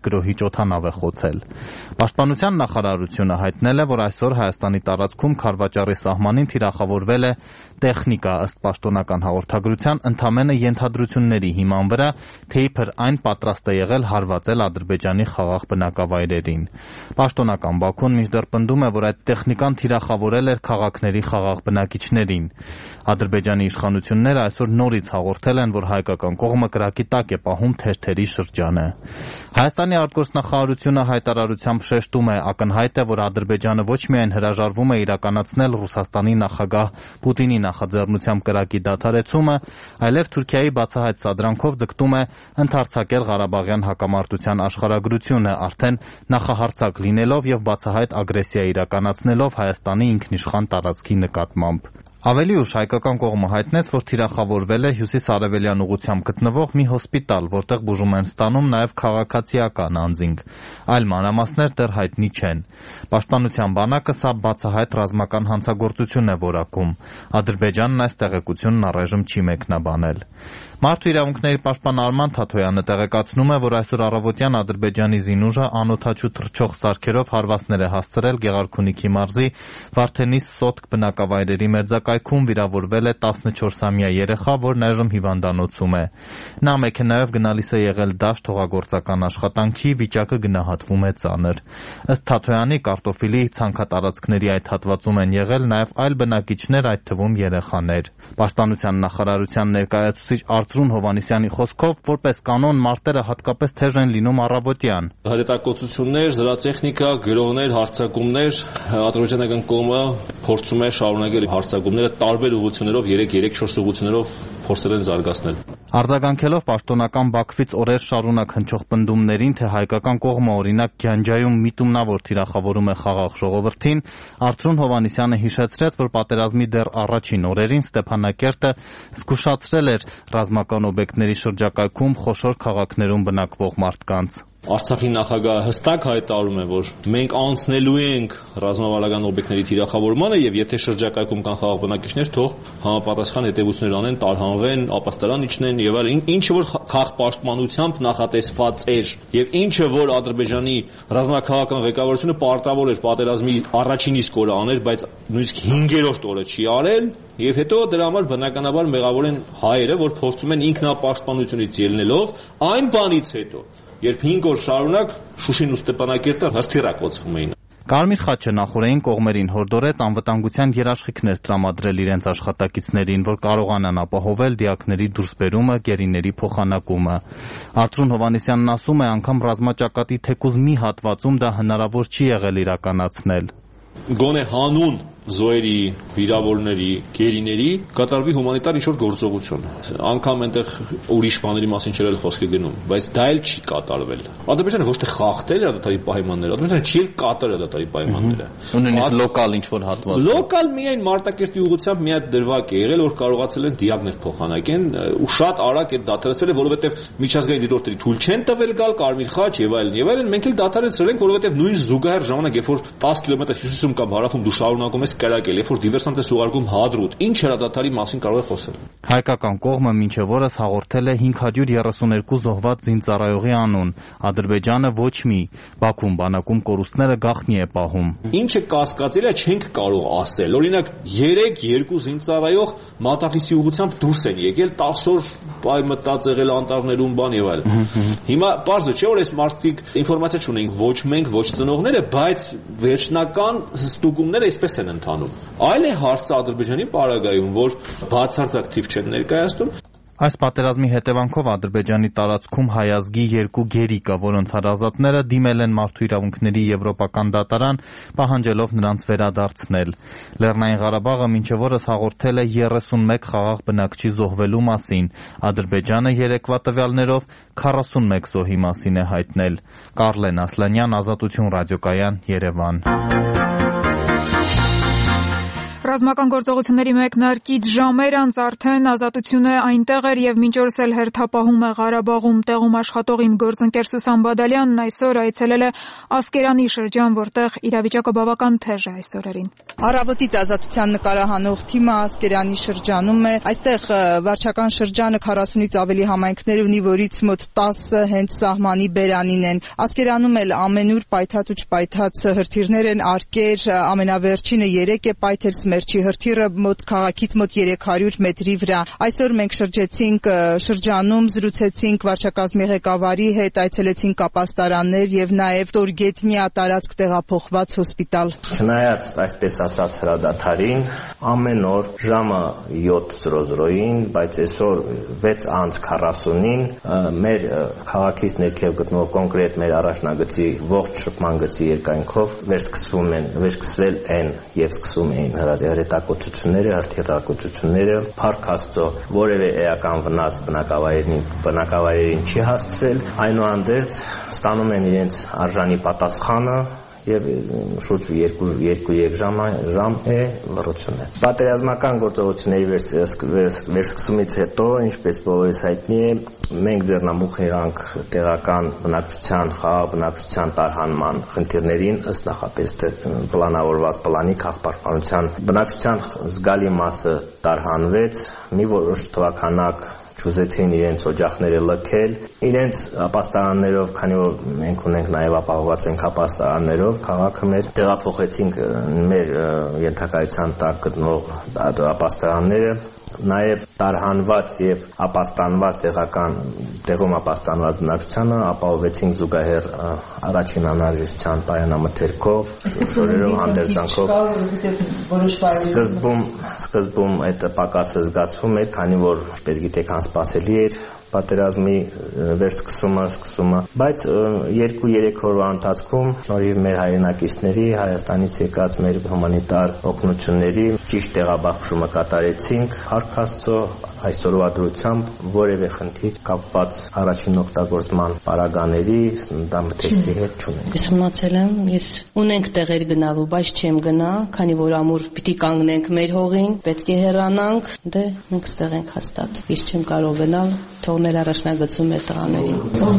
գրոհիչ օդանավ է խոցել։ Պաշտպանության նախարարությունը հայտնել է, որ այսօր Հայաստանի տարածքում քարվաճառի սահմանին թիրախավորվել է տեխնիկա, ըստ պաշտոնական հաղորդագրության, ընդամենը ենթադրությունների հիման վրա, թե իբր այն պատրաստ է եղել հարվածել Ադրբեջանի խաղաղ բնակավայրերին։ Պաշտոնական Բաքուն մինչդեռ պնդում է, որ այդ տեխնիկան թիրախավորել էր քաղաքների խաղաղ բնակիչներին։ Ադրբեջանի իշխանությունները այսօր նորից հաղորդել են, որ հայկական կողմը կրակի տակ է պահում թերթերի շրջանը։ Հայաստանի արտգործնախարարությունը հայտարարությամբ շեշտում է, ակնհայտ է, որ Ադրբեջանը ոչ միայն հրաժարվում է իրականացնել Ռուսաստանի նախագահ Պուտինի նախաձեռնությամբ կրակի դադարեցումը, այլև Թուրքիայի բացահայտ սադրանքով ձգտում է ընդարձակել Ղարաբաղյան հակամարտության աշխարհագրությունը, արդեն նախահարձակ լինելով եւ բացահայտ ագրեսիա իրականացնելով Հայաստանի ինքնիշխան տարածքի նկատմամբ։ Ավելի ուշ հայկական կողմը հայտնեց, որ թիրախավորվել է հյուսիս-արևելյան ուղղությամբ գտնվող մի հոսպիտալ, որտեղ բուժում են ստանում նաև քաղաքացիական անձինք։ Այլ մանրամասներ դեռ հայտնի չեն։ Պաշտպանության բանակը սա բացահայտ ռազմական հանցագործություն է որակում։ Ադրբեջանն այս տեղեկությունն առայժմ չի մեկնաբանել։ Մարդու իրավունքների պաշտպան Արման Թաթոյանը տեղեկացնում է, որ այսօր առավոտյան Ադրբեջանի զինուժը անօդաչու թռչող սարքերով հարվածներ է հասցրել Գեղարքունիքի մարզի Վարդենիս Սոտք բնակավայրերի մերձակայքում վիրավորվել է տասնչորսամյա երեխա, որն այժմ հիվանդանոցում է։ Նա մեքենայով գնալիս է եղել դաշտ հողագործական աշխատանքի, վիճակը գնահատվում է ծանր։ Ըստ Թաթոյանի, կարտոֆիլի ցանքատարածքների այդ հատվածում են եղել նաև այլ բնակիչներ, այդ թվում երեխաներ։ Պաշտպանության նախարարության ներկայացուցիչ Արծրուն Հովհաննիսյանի խոսքով, որպես կանոն մարտերը հատկապես թեժ են լինում առավոտյան։ Հրետակոծություններ, զրահտեխնիկա, գրոհներ, հարձակումներ, ադրբեջանական կողմը փորձում է շարունակել հարձակումները տարբեր ուղղություններով, երեք-երեք-չորս ուղղություններով փորձել են զարգացնել։ Արձագանքելով պաշտոնական Բաքվից օրեր շարունակ հնչող պնդումներին, թե հայկական կողմը օրինակ Գյանջայում միտումնավոր թիրախավորում է խաղաղ ժողովրդին, Արծրուն Հովհաննիսյանը հիշեցրեց, որ պատերազմի դեռ առաջին օրերին Ստեփանակերտը զգուշացրել էր ռազմական օբյեկտների շրջակայքում խոշոր քաղաքներում բնակվող մարդկանց։ Արցախի նախագահը հստակ հայտարարում է, որ մենք անցնելու ենք ռազմավարական օբյեկտների թիրախավորմանը եւ եթե շրջակայքում կան խաղաղ բնակիչներ, թող համապատասխան հետևություններ անեն, տարհանվեն, ապաստարան իջնեն եւ այլն, ինչը որ քաղաքապաշտպանությամբ նախատեսված էր եւ ինչը որ Ադրբեջանի ռազմաքաղաքական ղեկավարությունը պարտավոր էր պատերազմի առաջին իսկ օրը անել, բայց նույնիսկ հինգերորդ օրը չի արել եւ հետո դրա համար բնականաբար մեղավոր են հայերը, որ փորձում են ինքնապաշտպանությունից ելնելով այն բանից հետո երբ հինգ օր շարունակ Շուշին ու Ստեփանակերտը հրթիռակոծվում էին։ Կարմիր խաչը նախորդային կողմերին հորդորեց անվտանգության երաշխիքներ տրամադրել իրենց աշխատակիցներին, որ կարողանան ապահովել դիակների դուրսբերումը, գերիների փոխանակումը։ Արծրուն Հովհաննիսյանն ասում է, անգամ ռազմաճակատի թեկուզ մի հատվածում դա հնարավոր չի եղել իրականացնել։ Գոնե հանուն զոհերի, վիրավորների, գերիների կատարվի հումանիտար ինչ-որ գործողություն։ Անգամ այնտեղ ուրիշ բաների մասին չէր էլ խոսքը գնում, բայց դա էլ չի կատարվել։ Ադրբեջանը ոչ թե խախտել է դատարի պայմանները, Ադրբեջանը չի էլ կատարել դատարի պայմանները։ Ունենից լոկալ ինչ-որ հատված։ Լոկալ միայն Մարտակերտի ուղղությամբ մի հատ դրվագ է եղել, որ կարողացել են դիակներ փոխանակեն, ու շատ արագ է դադարեցվել է, որովհետև միջազգային դիտորդների թույլ չեն տվել գալ, Կարմիր խաչ եւ այլն եւ այլն, մենք էլ դադարեցրել ենք, որովհետև նույն զուգահեռ ժամանակ, երբ որ տասը կիլոմետր հյուսիսում կամ հարավում դու շարունակում ես կրակել, երբ որ դիվերսանտ ես ուղարկում Հադրուտ, ինչ հրադադարի մասին կարող է խոսել։ Հայկական կողմը մինչև օրս հաղորդել է հինգ հարյուր երեսուներկու զոհված զինծառայողի անուն, Ադրբեջանը ոչ մի, Բաքուն բանակում կորուստները գաղտնի է պահում։ Ինչը կասկածելի է, չենք կարող ասել։ Օրինակ երեք երկու զինծառայող Մատախիսի ուղղությամբ դուրս են եկել, տասը օր բայ մտած եղել անտառներում բան եւ այլն։ Հիմա բարձր չէ, որ այս մարդիկ ինֆորմացիա չունենք ոչ մենք, ոչ ծնողները, բայց վերջնական հստուկումները այսպես են ընթանում։ Այլ է հարցը Ադրբեջանի պարագայում, որ բացարձակ թիվ չեն ներկայացնում։ Այս պատերազմի հետևանքով Ադրբեջանի տարածքում հայ ազգի երկու գերի կա, որոնց հարազատները դիմել են Մարդու իրավունքների եվրոպական դատարան, պահանջելով նրանց վերադարձնել։ Լեռնային Ղարաբաղը մինչև օրս հաղորդել է երեսունմեկ խաղաղ բնակչի զոհվելու մասին, Ադրբեջանը երեկվա տվյալներով քառասունմեկ զոհի մասին է հայտնել։ Կարլեն Ասլանյան, Ազատություն ռադիոկայան, Երևան։ Ռազմական գործողությունների մեկնարկից ժամեր անց արդեն ազատությունը այնտեղ էր եւ մինչ օրս էլ հերթապահում է Ղարաբաղում։ Տեղում աշխատող իմ գործընկեր Սուսան Բադալյանն այսօր այցելել է Ասկերանի շրջան, որտեղ իրավիճակը բավական թեժ է այս օրերին։ Առավոտից ազատության նկարահանող թիմը Ասկերանի շրջանում է։ Այստեղ վարչական շրջանը քառասունից ավելի համայնքներ ունի, որից մոտ տասը հենց սահմանի բերանին են։ Ասկերանում էլ ամենուր պայթած ու չպայթած հրթիռներ են, արկեր, ամենավերջինը երեք է պայթել, Սմերչի հրթիռը մոտ քաղաքից մոտ երեք հարյուր մետրի վրա։ Այսօր մենք շրջեցինք շրջանում, զրուցեցինք վարչակազմի ղեկավարի հետ, այցելեցինք ապաստարաններ եւ նաեւ Տորգետնիա տարածք տեղափոխված հոսպիտալ։ Չնայած այսպես ասած հրադադարին, ամեն օր ժամը յոթ զրոզրոյին, բայց այսօր վեց անց քառասունին մեր քաղաքից ներքև գտնվող կոնկրետ մեր առաջնագծի ողջ շփման գծի երկայնքով վերսկսվում են, վերսկսվել են եւ սկսում էին հրետակոծությունները, հրթիռակոծությունները, փառք Աստծո, որևէ էական վնաս բնակավայրերին բնակավայրերին չի հասցվել, այնուհանդերձ ստանում են իրենց արժանի պատասխանը եւ շուրջ երկու ժամ ժամ է լռությունը։ Պատերազմական գործողությունների վերսկսումից հետո, ինչպես բոլորիս հայտնի է, մենք ձեռնամուխ եղանք տեղական բնակչության, խաղաղ բնակչության տարհանման խնդիրներին ըստ նախապես պլանավորված պլանի քաղաքապաշտպանության բնակչության զգալի մասը տարհանվեց, մի որոշ թվականակ չուզեցին իրենց օջախները լքել, իրենց ապաստարաններով, քանի որ մենք ունենք նաև ապահովված ենք ապաստարաններով, քաղաքը մեր տեղափոխեցինք մեր ենթակայության տակ գտնվող ապաստարանները, նաև տարհանված եւ ապաստանված տեղական տեղում ապաստանված բնակչությանը ապահովեցինք զուգահեռ առաջին անհրաժեշտության պայմանամթերքով, շորերով, հանդերձանքով։ Սկզբում սկզբում այդ պակասը զգացվում էր, քանի որ, ինչպես գիտեք, անսպասելի էր պատերազմի վերսկսումը, սկսումը, բայց երկու-երեք օրվա ընթացքում նորից մեր հայրենակիցների, Հայաստանից եկած մեր հումանիտար օգնությունների ճիշտ տեղաբաշխումը կատարեցինք, փառք Աստծո, այսօրվա դրությամբ որևէ խնդիր կապված առաջին օգտագործման պարագաների, սննդամթերքի հետ չունենք։ Ես մնացել եմ, ես ունենք տեղեր գնալու, բայց չեմ գնա, քանի որ ամուր պիտի կանգնենք մեր հողին, պետք է հեռանանք, դե մենք ստեղ ենք հաստատ։ Ես չեմ կարող գնալ, թողնել առաջնագծում մեր տղաներին։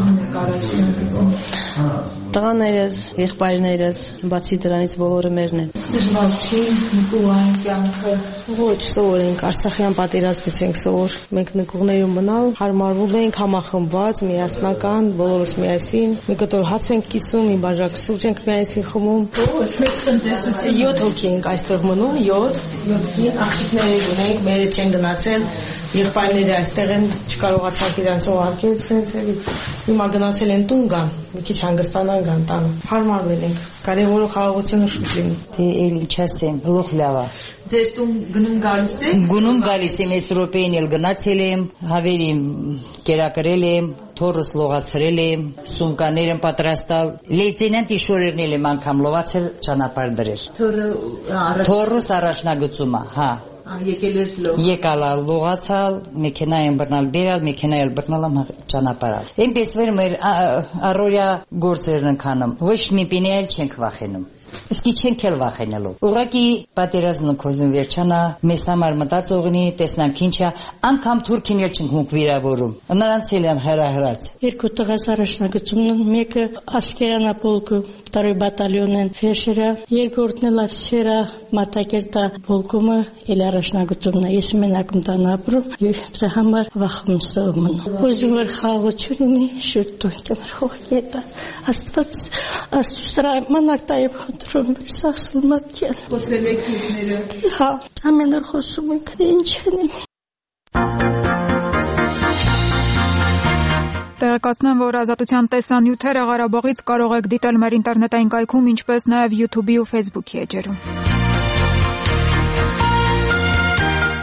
Տղաներս, եղբայրներս, բացի դրանից բոլորը մերն են։ Դժվար չի նկուղային կյանքը։ Ոչ, սովոր ենք, Արցախյան պատերազմից ենք սովոր։ Մենք նկուղներում մնալ, հարմարվում ենք, համախմբված, միասնական, բոլորս միասին։ Մի կտոր հաց ենք կիսում, մի բաժակ սուրճ ենք միասին խմում։ Ո՞ս մեծ տնտեսություն։ յոթ հոգի ենք այստեղ մնում, յոթ, յոթ աղջիկներ ունենք, մերը չեն գնացել, եղբայրները այստեղ են, չկարողացանք իրանց ուղարկել, սենց էլի։ Հիմա գնացել են տուն գան, մի քիչ հանգստանան գան տանը։ Հարմարվել ենք, կարևորը խաղաղությունը շուտ լինի։ Դե էլ ինչ ասեմ, լոխ լավ է։ Ձեր տուն գնում գալիս եք։ Գնում գալիս եմ, այս րոպեին էլ գնացել եմ, հավերին կերակրել եմ, թորս լողացրել եմ, սումկաներ եմ պատրաստալ, լեյտենանտի շորերն եմ անգամ լողացել ճանապարհ դրել։ Թորս առաջնագծում է, հա։ Եկել էր լող։ Եկալա լողացալ, մեքենա եմ բռնալ բերալ, մեքենա էլ բռնալ եմ ճանապարհալ։ Այնպես վեր մեր առօրյա գործերն ընկանում, ոչ մի պինի էլ չենք վախենում։ Իսկ չենք էլ վախենալու։ Ուղղակի պատերազմը կոզուն վերջանա, մեզ համար մտածողնի, տեսնանք ինչա, անգամ թուրքին էլ չենք մուկ վիրավորում։ Նրանց էլ են հրահրած։ Երկու տղաս առաջնագծումն են, մեկը Ասկերանապոլկը, վторой բատալյոնն ֆեշերա, երկրորդն էլ Ավսերա, Մարտակերտա պոլկումը, էլ առաջնագծումն է։ Ես մենակ եմ տան ապրում, եւ դրա համար վախում եմ։ Ուզում եմ խաղաղություն ունի, շուտ տուն եմ հոգետա։ Աստված աստծրամանակ տայებ խնդրում եմ սասուլմատյան։ Խոսել եք ինքները։ Հա, ամեն օր խոսում ենք, ինչ են։ Տեղեկացնեմ, որ ազատության տեսանյութերը Ղարաբաղից կարող եք դիտել մեր ինտերնետային կայքում, ինչպես նաև YouTube-ի ու Facebook-ի էջերում։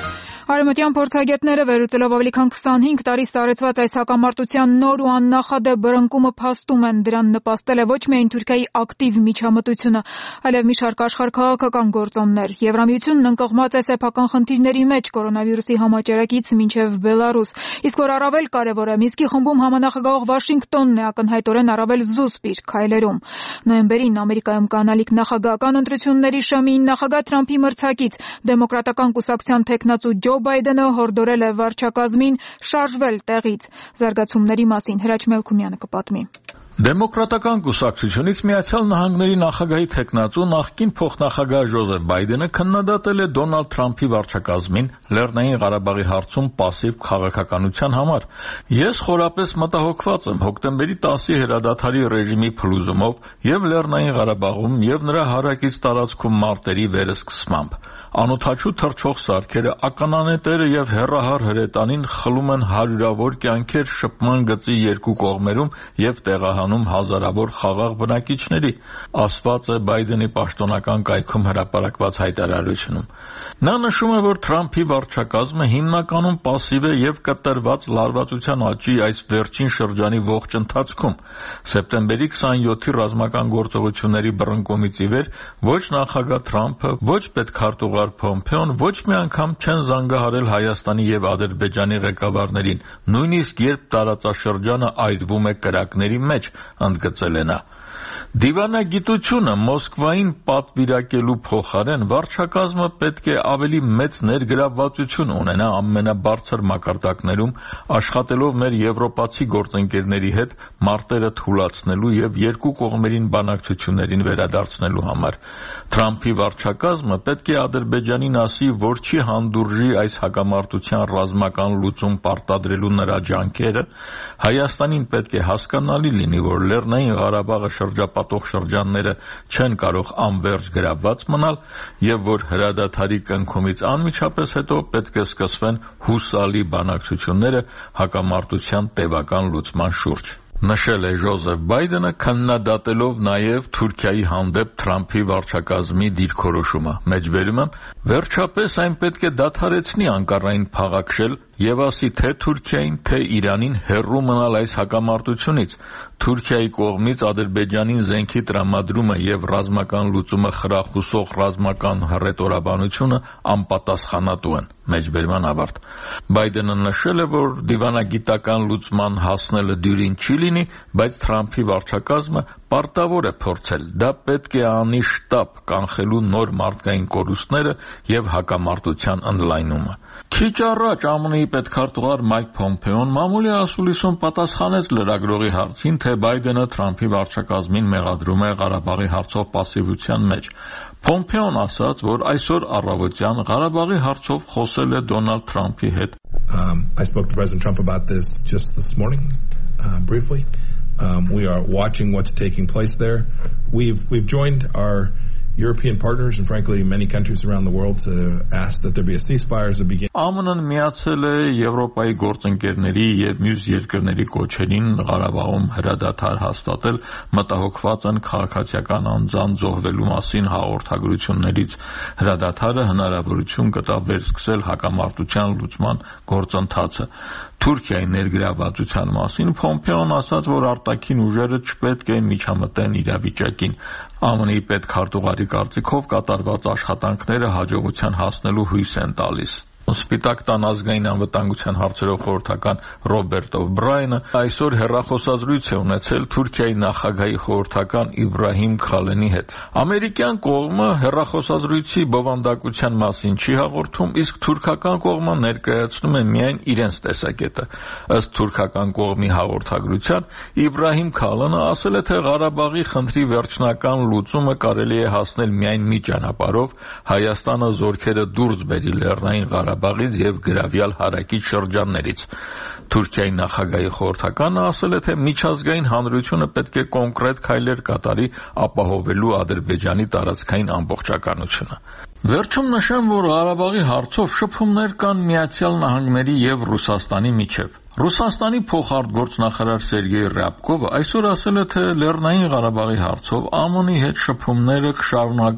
Արևմտյան փորձագետները վերլուծելով ավելի քան քսանհինգ տարի սարեցված այս հակամարտության նոր ու աննախադեպ բռնկումը փաստում են դրան նպաստել է ոչ միայն Թուրքիայի ակտիվ միջամտությունը, այլև մի շարք աշխարհ քաղաքական գործոններ։ Եվրամիությունն ընկղմած է սեփական խնդիրների մեջ կորոնավիրուսի համաճարակից մինչև Բելարուս, իսկ որ առավել կարևոր է, Մինսկի խմբում համանախագահող Վաշինգտոնն է ակնհայտորեն առավել զուսպ իր քայլերում։ Նոյեմբերին Ամերիկայում կանալիք նախագահական ընտրությունների շեմին նախագահ Թրամփի մրցակից դեմոկրատական կուսակցության թեկնածու Ջո Բայդենը հորդորել է վարչակազմին շարժվել տեղից։ Զարգացումների մասին Հրաչ Մելքումյանը կպատմի։ Դեմոկրատական կուսակցությունից Միացյալ Նահանգների նախագահի թեկնածու նախկին փոխնախագահ Ջոզեֆ Բայդենը քննադատել է Դոնալդ Թրամփի վարչակազմին Լեռնային Ղարաբաղի հարցում պասիվ քաղաքականության համար։ Ես խորապես մտահոգված եմ հոկտեմբերի տասի հրադադարի ռեժիմի փլուզումով եւ Լեռնային Ղարաբաղում եւ նրա հարակից տարածքում մարտերի վերսկսմամբ։ Անօթաչու թռչող սարքերը, ականանետերը եւ հեռահար հրետանին խլում են հարյուրավոր կյանքեր շփման գծի երկու կողմերում եւ տեղահանում հազարավոր խաղաղ բնակիչների, ասված է Բայդենի պաշտոնական կայքում հրապարակված հայտարարությունում։ Նա նշում է, որ Թրամփի վարչակազմը հիմնականում պասիվ է եւ կտրված լարվածության աճի այս վերջին շրջանի ողջ ընթացքում։ Սեպտեմբերի քսանյոթի ռազմական գործողությունների բռնկումից ի վեր ոչ նախագահ Թրամփը, ոչ պետքարտուղար Պոմպեոն ոչ մի անգամ չեն զանգահարել Հայաստանի եւ Ադրբեջանի ղեկավարներին, նույնիսկ երբ տարածաշրջանը այրվում է կրակների մեջ, ընդգծել է նա։ Դիվանագիտությունը Մոսկվային պատվիրակելու փոխարեն վարչակազմը պետք է ավելի մեծ ներգրավվածություն ունենա ամենաբարձր մակարդակներում, աշխատելով մեր եվրոպացի գործընկերների հետ մարտերը թուլացնելու եւ երկու կողմերին բանակցություններին վերադարձնելու համար։ Թրամփի վարչակազմը պետք է Ադրբեջանին ասի, որ չի հանդուրժի այս հակամարտության ռազմական լուծում պարտադրելու նրա ջանքերը, Հայաստանին պետք է հասկանալի լինի, որ Լեռնային Ղարաբաղը շրջապատող շրջանները չեն կարող անվերջ գրավված մնալ եւ որ հրադադարի կնքումից անմիջապես հետո պետք է սկսվեն հուսալի բանակցությունները հակամարտության տևական լուծման շուրջ։ Նշել է Ջոզեֆ Բայդենը, քննադատելով նաև Թուրքիայի հանդեպ Թրամփի վարչակազմի դիրքորոշումը։ Մեջբերում եմ, վերջապես այն պետք է դադարեցնի Անկարային փաղաքշել եւ ասի թե Թուրքիային, թե Իրանին հեռու մնալ այս հակամարտությունից։ Թուրքիայի կողմից Ադրբեջանին զենքի տրամադրումը եւ ռազմական լուծումը խրախուսող ռազմական հռետորաբանությունը անպատասխանատու են։ Մեջբերման ավարտ։ Բայդենը նշել է, որ դիվանագիտական լուծման հասնելը դյուրին չի լինի, բայց Թրամփի վարչակազմը պարտավոր է փորձել։ Դա պետք է անի շտապ կանխելու նոր մարդկային կորուստները եւ հակամարտության ընդլայնումը։ Քիչ առաջ ԱՄՆ-ի պետքարտուղար Մայք Պոմպեոն մամուլի ասուլիսում պատասխանեց լրագրողի հարցին, թե Բայդենը Թրամփի վարչակազմին մեղադրում է Ղարաբաղի հարցով պասիվության մեջ։ Պոմպեոն ասաց, որ այսօր առավոտյան Ղարաբաղի հարցով խոսել է Դոնալդ Թրամփի հետ։ Um, I spoke to President Trump about this just this morning, uh, briefly. Um, we are watching what's taking place there. We've we've joined our European partners and frankly many countries around the world to ask that there be a ceasefire as a beginning. ԱՄՆ-ն միացել է Եվրոպայի գործընկերների եւ մյուս երկրների կոչերին Ղարաբաղում հրադադար հաստատել, մտահոգված են քաղաքացիական անձանց զոհվելու մասին հաղորդագրություններից։ Հրադադարը հնարավորություն կտա վերսկսել հակամարտության լուծման գործընթացը։ Թուրքիայի ներգրավվածության մասին Պոմպեոն ասաց, որ արտաքին ուժերը չպետք է միջամտեն իրավիճակին։ ԱՄՆ-ի պետքարտուղարի կարծիքով կատարված աշխատանքները հաջողության հասնելու հույս են տալիս։ Սպիտակ տան ազգային անվտանգության հարցերով խորհրդական Ռոբերտ Օ'Բրայենը այսօր հեռախոսազրույց է ունեցել Թուրքիայի նախագահի խորհրդական Իբրահիմ Քալենի հետ։ Ամերիկյան կողմը հեռախոսազրույցի բովանդակության մասին չի հաղորդում, իսկ թուրքական կողմը ներկայացնում է միայն իրենց տեսակետը։ Ըստ թուրքական կողմի հաղորդագրության, Իբրահիմ Քալենը ասել է, թե Ղարաբաղի խնդրի վերջնական լուծումը կարելի է հասնել միայն մի ճանապարհով՝ Հայաստանը զորքերը դուրս բերի Լեռնային Ղարաբաղից եւ գրավյալ հարակից շրջաններից։ Թուրքիայի նախագահի խորհրդականը ասել է, թե միջազգային հանրությունը պետք է կոնկրետ քայլեր կատարի ապահովելու Ադրբեջանի տարածքային ամբողջականությունը։ Վերջում նշեմ, որ Ղարաբաղի հարցով շփումներ կան Միացյալ Նահանգների եւ Ռուսաստանի միջեւ։ Ռուսաստանի փոխարտգործնախարար Սերգեյ Ռյաբկովը այսօր ասել է, թե Լեռնային Ղարաբաղի հարցով ԱՄՆ-ի հետ շփումները կշարունակվեն։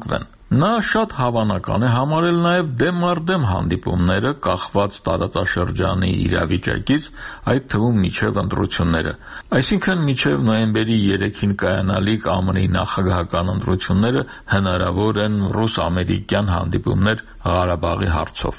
Նա շատ հավանական է համարել նաև դեմ առ դեմ հանդիպումները կախված տարածաշրջանի իրավիճակից, այդ թվում մինչև ընտրությունները։ Այսինքն մինչև նոյեմբերի երեքին կայանալիք ԱՄՆ-ի նախագահական ընտրությունները հնարավոր են ռուս-ամերիկյան հանդիպումներ Ղարաբաղի հարցով։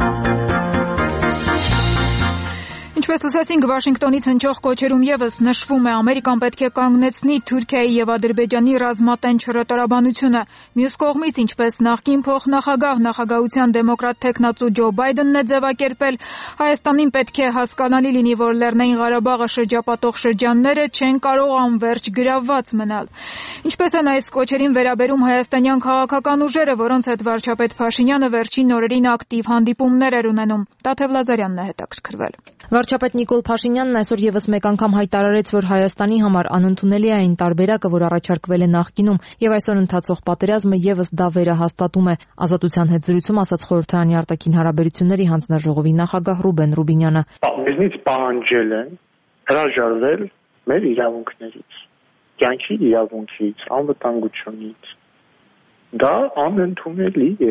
Ինչպես լսեցինք, Վաշինգտոնից հնչող կոչերում եւս նշվում է Ամերիկան պետք է կանգնեցնի Թուրքիայի եւ Ադրբեջանի ռազմատենչ հրետորաբանությունը։ Մյուս կողմից, ինչպես նախկին փոխնախագահ նախագահության դեմոկրատ թեկնածու Ջո Բայդենն է ձևակերպել, Հայաստանին պետք է հասկանալի լինի, որ Լեռնային Ղարաբաղը շրջապատող շրջանները չեն կարող անվերջ գրավված մնալ։ Ինչպես են այս կոչերին վերաբերում հայաստանյան քաղաքական ուժերը, որոնց հետ վարչապետ Փաշինյանը վերջին օրերին ակտիվ հանդիպումներ էր ունենում։ Տաթև Լազարյանն է հետաքրքրվել։ Վարչապետ Նիկոլ Փաշինյանն այսօր եւս մեկ անգամ հայտարարեց, որ Հայաստանի համար անընդունելի է այն տարբերակը, որ առաջարկվել է նախկինում, եւ այսօր ընթացող պատերազմը եւս դա վերահաստատում է։ Ազատության հետ զրույցում ասաց խորհրդարանի արտաքին հարաբերությունների հանձնաժողովի նախագահ Ռուբեն Ռուբինյանը։ Մեզնից պահանջել են հրաժարվել մեր իրավունքներից, կյանքի իրավունքից, անվտանգությունից։ Դա անընդունելի է։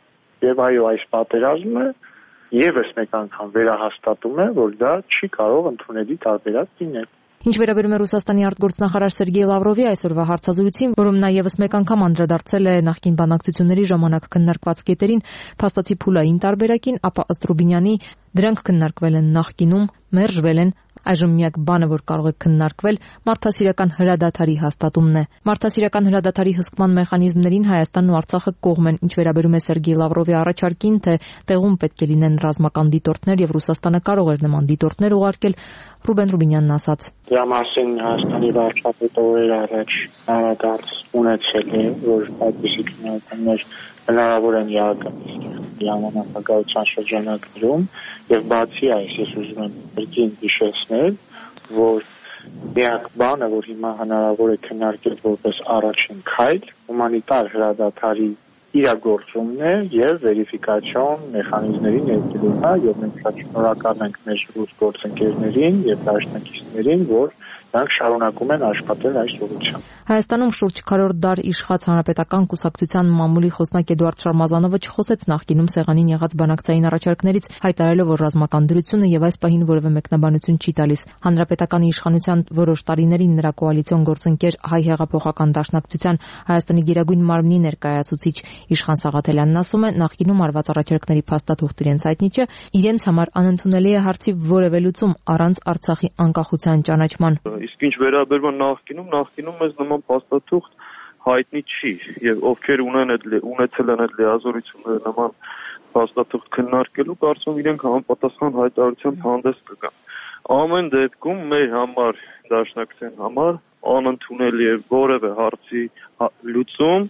Եվ այո, այս պատերազմը եւս մեկ անգամ վերահաստատում է, որ դա չի կարող ընդունելի տարբերակ լինել։ Ինչ վերաբերում է Ռուսաստանի արտգործնախարար Սերգեյ Լավրովի այսօրվա հարցազրույցին, որում նա եւս մեկ անգամ անդրադարձել է նախկին բանակցությունների ժամանակ քննարկված կետերին, փաստացի փուլային տարբերակին, ապա ըստ Ռուբինյանի դրանք քննարկվել են նախկինում, մերժվել են, այժմ միակ բանը, որ կարող է քննարկվել, մարդասիրական հրադադարի հաստատումն է։ Մարդասիրական հրադադարի հսկման մեխանիզմներին Հայաստանն ու Արցախը կողմ են, ինչ վերաբերում է Սերգեյ Լավրովի առաջարկին, թե տեղում պետք է լինեն ռազմական դիտորդներ եւ Ռուսաստանը կարող էր նման դիտորդներ ուղարկել, Ռուբեն Ռուբինյանն ասաց. Դրա մասին Հայաստանի վարչապետը օրեր առաջ անդրադարձ ունեցել է, որ այդպիսի քննարկումներ հնարավոր են իրականացնել համանախագահության շրջանակներում եւ բացի այս ես ուզում եմ կրկին հիշեցնել, որ միակ բանը, որ հիմա հնարավոր է քննարկել որպես առաջին քայլ, հումանիտար հրադադարի իրագործումն է եւ վերիֆիկացիոն մեխանիզմների ներդրումն է եւ մենք շատ շնորհակալ ենք մեր ռուս գործընկերներին եւ դաշնակիցներին, որ նրանք շարունակում են աշխատել այս ուղղությամբ։ Հայաստանում շուրջ քառորդ դար իշխած Հանրապետական կուսակցության մամուլի խոսնակ Էդուարդ Շարմազանովը չխոսեց նախկինում սեղանին եղած բանակցային առաջարկներից, հայտարարելով, որ ռազմական դրությունը եւ այս պահին որևէ մեկնաբանություն չի տալիս։ Հանրապետականի իշխանության որոշ տարիներին նրա կոալիցիոն գործընկեր Հայ հեղափոխական դաշնակցության Հայաստանի գերագույն մարմնի ներկայացուցիչ Իշխան Սաղաթելյանն ասում է, նախկինում արված առաջարկների փաստաթուղթ իրենց հայտնիչը իրենց համար անընդունելի է հարցի որևէ լուծում առանց Արցախի անկախության ճանաչման։ Իսկ ինչ վերաբերում է նախկինում, նախկինում մեզ նման փաստաթուղթ հայտնի չի եւ ովքեր ունեն այդ ունեցել են այդ լիազորությունները նման փաստաթուղթ քննարկելու, կարծում եմ իրենք համապատասխան հայտարարությամբ հանդես կգան։ Ամեն դեպքում մեր համար, դաշնակցության համար անընդունելի է որևէ հարցի լուծում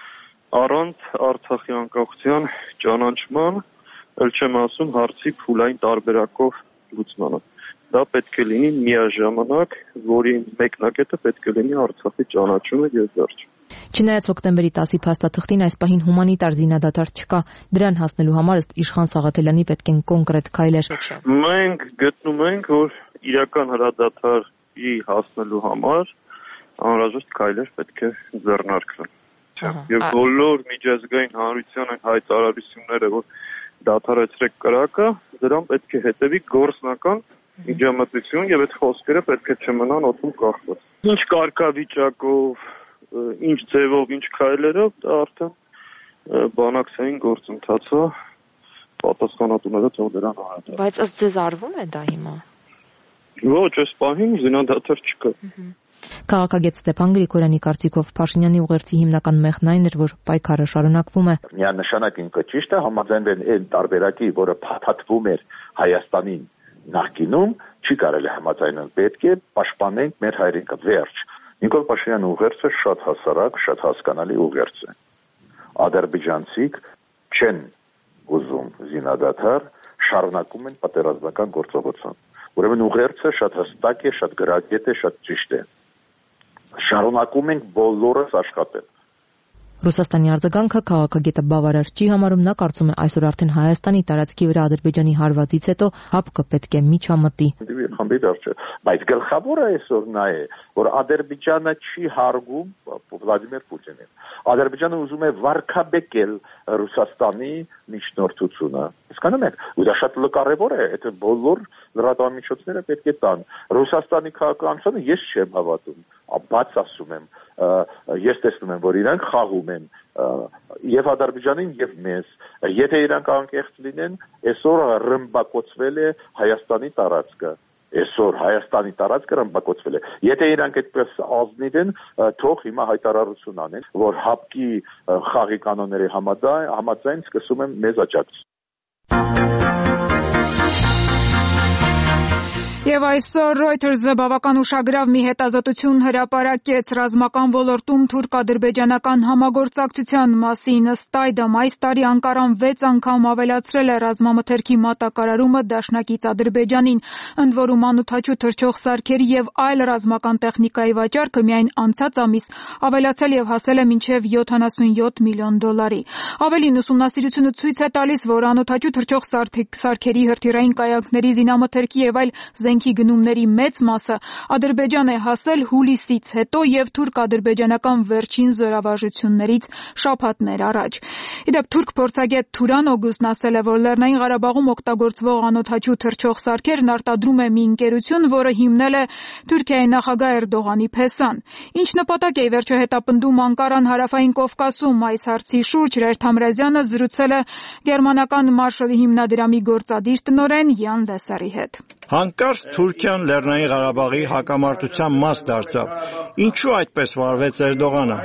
առանց Արցախի անկախության ճանաչման, ել չեմ ասում հարցի փուլային տարբերակով լուծմանը։ Դա պետք է լինի միաժամանակ, որի մեկնակետը պետք է լինի Արցախի ճանաչումը եւ վերջ։ Չնայած հոկտեմբերի տասի փաստաթղթին այս պահին հումանիտար զինադադար չկա, դրան հասնելու համար ըստ Իշխան Սաղաթելյանի պետք են կոնկրետ քայլեր։ Մենք գտնում ենք, որ իրական հրադադարի հասնելու համար անհրաժեշտ քայլեր պետք է ձեռնարկվեն։ Եվ բոլոր միջազգային հանրության հայտարարությունները, որ դադարեցրեք կրակը, դրան պետք է հետևի գործնական միջամտություն եւ այդ խոսքերը պետք է չմնան օդում կախված։ Ինչ կարգավիճակով, ինչ ձևով, ինչ քայլերով, դա արդեն բանակցային գործընթացը պատասխանատուները թող դրան արեն։ Բայց ըստ ձեզ արվում է դա հիմա։ Ոչ, այս պահին զինադադար չկա։ Քաղաքագետ Ստեփան Գրիգորյանի կարծիքով Փաշինյանի ուղերձի հիմնական մեղն այն էր, որ պայքարը շարունակվում է։ Միանշանակ ինքը ճիշտ է, համաձայնվել այն տարբերակի, որը փաթաթվում էր Հայաստանին նախկինում, չի կարելի համաձայնել, պետք է պաշտպանենք մեր հայրենիքը, վերջ։ Նիկոլ Փաշինյանի ուղերձը շատ հասարակ, շատ հասկանալի ուղերձ է։ Ադրբեջանցիք չեն ուզում զինադադար, շարունակում են պատերազմական գործողություն։ Ուրեմն ուղերձը շատ հստակ է, շատ գրագետ է, շատ ճիշտ է։ Շարունակում ենք բոլորս աշխատել։ Ռուսաստանի արձագանքը քաղաքագետը բավարար չի համարում, նա կարծում է այսօր արդեն Հայաստանի տարածքի վրա Ադրբեջանի հարվածից հետո ՀԱՊԿ պետք է միջամտի։ խմբի վերջը, բայց գլխավորը այսօր նա է, որ Ադրբեջանը չի հարգում Վլադիմիր Պուտինին։ Ադրբեջանը ուզում է վարկաբեկել Ռուսաստանի միջնորդությունը։ Հասկանում եք, ու դա շատ կարևոր է, այդ բոլոր լրատվամիջոցները պետք է տան։ Ռուսաստանի քաղաքականությունը ես չեմ հավատում, բաց ասում եմ, ես տեսնում եմ, որ իրանք խաղում են եւ Ադրբեջանին եւ մեզ, եթե իրանք անկեղծ լինեն, այսօր ռմբակոծվել է Հայաստանի տարածքը, այսօր Հայաստանի տարածքը ռմբակոծվել է, եթե իրանք այդպես ազնիվ են, թող հիմա հայտարարություն անեն, որ հապկի խաղի կանոնների համաձայն սկսում են մեզ աջակցել։ Եվ այսօր Reuters-ը բավական ուշագրավ մի հետազոտություն հրապարակեց ռազմական ոլորտում թուրք-ադրբեջանական համագործակցության մասին։ Ըստ այդմ, այս տարի Անկարան վեց անգամ ավելացրել է ռազմամթերքի մատակարարումը դաշնակից Ադրբեջանին, ընդ որում անօդաչու թռչող սարքերի եւ այլ ռազմական տեխնիկայի վաճառքը միայն անցած ամիս ավելացել եւ հասել է մինչեւ յոթանասունյոթ միլիոն դոլարի։ Ավելին, ուսումնասիրությունը ցույց է տալիս, որ անօդաչու թռչող սարքերի, հրթիռային կայանքների, զինամթերքի եւ այլ զենքի գնումների մեծ մասը Ադրբեջան է հասել հուլիսից հետո եւ թուրք-ադրբեջանական վերջին զորավարժություններից շաբաթներ առաջ։ Իդեպ թուրք փորձագետ Թուրան Օգուստն ասել է, որ Լեռնային Ղարաբաղում օգտագործվող անօդաչու թռչող սարքերն արտադրում է մի ընկերություն, որը հիմնել է Թուրքիայի նախագահ Էրդողանի փեսան։ Ինչ նպատակ է ի վերջո հետապնդում Անկարան հարավային Կովկասում, այս հարցի շուրջ Ռերթ Համրազյանը զրուցել է գերմանական Մարշալի հիմնադրամի գործադիր տնօրեն Յան Լեսարի հետ։ Հանկարծ Թուրքիան Լեռնային Ղարաբաղի հակամարտության մաս դարձավ։ Ինչու այդպես վարվեց Էրդողանը։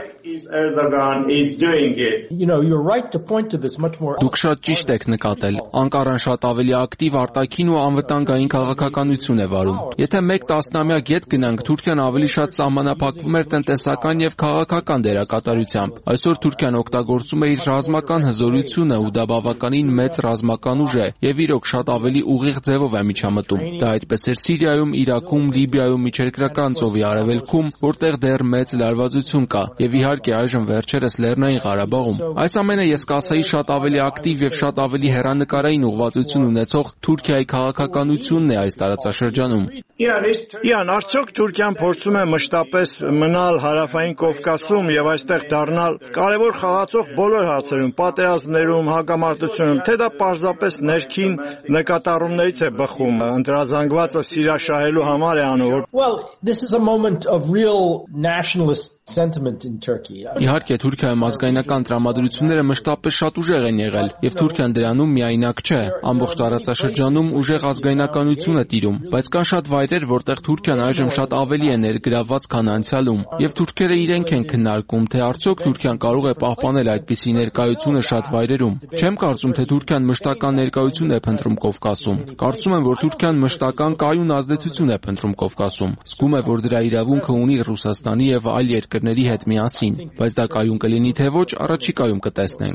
Դուք շատ ճիշտ եք նկատել։ Անկարան շատ ավելի ակտիվ արտաքին ու անվտանգային քաղաքականություն է վարում։ Եթե մեկ տասնամյակ ետ գնանք, Թուրքիան ավելի շատ սահմանափակվում էր տնտեսական եւ քաղաքական դերակատարությամբ։ Այսօր Թուրքիան օգտագործում է իր ռազմական հզորությունը ու դա բավականին մեծ ռազմական ուժ է եւ իրոք շատ ավելի ուղիղ ձևով է միջամտում։ Դա այդպես էր Սիրիայում, Իրաքում, Լիբիայում, Միջերկրական ծովի արևելքում, որտեղ դեռ մեծ լարվածություն կա, եւ իհարկե այժմ վերջերս Լեռնային Ղարաբաղում։ Այս ամենը ես կասայի շատ ավելի ակտիվ եւ շատ ավելի հեռանկարային ուղղվածություն ունեցող Թուրքիայի քաղաքականությունն է այս տարածաշրջանում։ Իան, արդյոք Թուրքիան փորձում է մշտապես մնալ հարավային Կովկասում եւ այստեղ դառնալ կարևոր խաղացող բոլոր հարցերում, պատերազմներում, հակամարտությունում, թե դա պարզապես ներքին նկատառումներից է բխում, ընտրազանգվածը սիրաշահելու համար է անում, որ Well, this is a moment of real nationalist sentiment in Turkey. Իհարկե Թուրքիայում ազգայնական տրամադրությունները մշտապես շատ ուժեղ են եղել, եւ Թուրքիան դրանում միայնակ չէ։ Ամբողջ տարածաշրջանում ուժեղ ազգայնականություն է տիրում, բայց կան շատ վայրեր, որտեղ Թուրքիան այժմ շատ ավելի է ներգրավված, քան անցյալում, եւ թուրքերը իրենք են քննարկում, թե արդյոք Թուրքիան կարող է պահպանել այդպիսի ներկայությունը շատ վայրերում։ Չեմ կարծում, թե Թուրքիան մշտական ներկայություն է փնտրում Կովկասում։ Կարծում եմ, որ Թուրքիան մշտական կայուն ազդեցություն է փնտրում Կովկասում։ Զգում է, որ դրա իրավունքը ունի Ռուսաստանի եւ այլ երկրների հետ միասին, բայց դա կայուն կլինի թե ոչ, առաջիկայում կտեսնենք։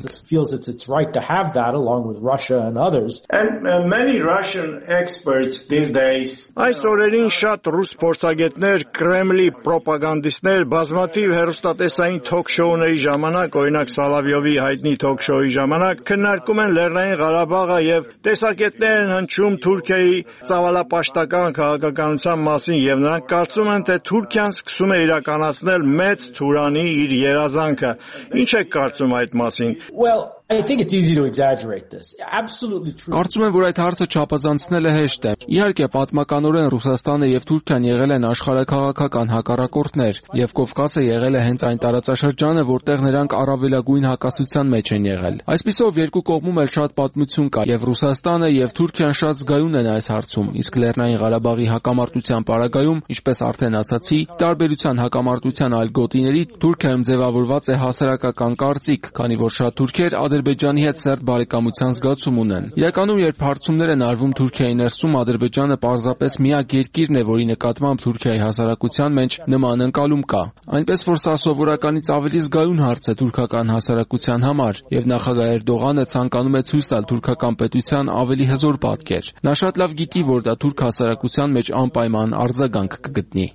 Այս օրերին շատ ռուս փորձագետներ, Կրեմլի պրոպագանդիստներ բազմաթիվ հեռուստատեսային թոք-շոուների ժամանակ, օրինակ Սալավյովի հայտնի թոք-շոուի ժամանակ քննարկում են Լեռնային Ղարաբաղը եւ տեսակետներ են հնչում Թուրքիայի ծավալապաշտական քաղաքականության մասին եւ նրանք կարծում են, թե Թուրքիան սկսում է իրականացնել մեծ Թուրանի իր երազանքը։ Ինչ եք կարծում այդ մասին։ Well, I think it's easy to exaggerate this. Absolutely true. Կարծում եմ, որ այդ հարցը չափազանցնելը հեշտ է։ Իհարկե, պատմականորեն Ռուսաստանը եւ Թուրքիան եղել են աշխարհաքաղաքական հակառակորդներ, եւ Կովկասը եղել է հենց այն տարածաշրջանը, որտեղ նրանք առավելագույն հակասության մեջ են եղել։ Այսպիսով երկու կողմում էլ շատ պատմություն կա, եւ Ռուսաստանը եւ Թուրքիան շատ զգայուն են այս հարցում, իսկ Լեռնային Ղարաբաղի հակամարտության պարագայում, ինչպես արդեն ասացի, տարբերության հակամարտության այլ գոտիների Թուրքիայում ձևավորված է հասարակական կարծիք, քանի որ շատ թուրքեր Ադրբեջանի հետ սերտ բարեկամության զգացում ունեն։ Իրականում, երբ հարցումներ են արվում Թուրքիայի ներսում, Ադրբեջանը պարզապես միակ երկիրն է, որի նկատմամբ Թուրքիայի հասարակության մեջ նման ընկալում կա։ Այնպես որ սա սովորականից ավելի զգայուն հարց է թուրքական հասարակության համար, եւ նախագահ Էրդողանը ցանկանում է ցույց տալ թուրքական պետության ավելի հզոր պատկեր։ Նա շատ լավ գիտի, որ դա թուրք հասարակության մեջ անպայման արձագանք կգտնի։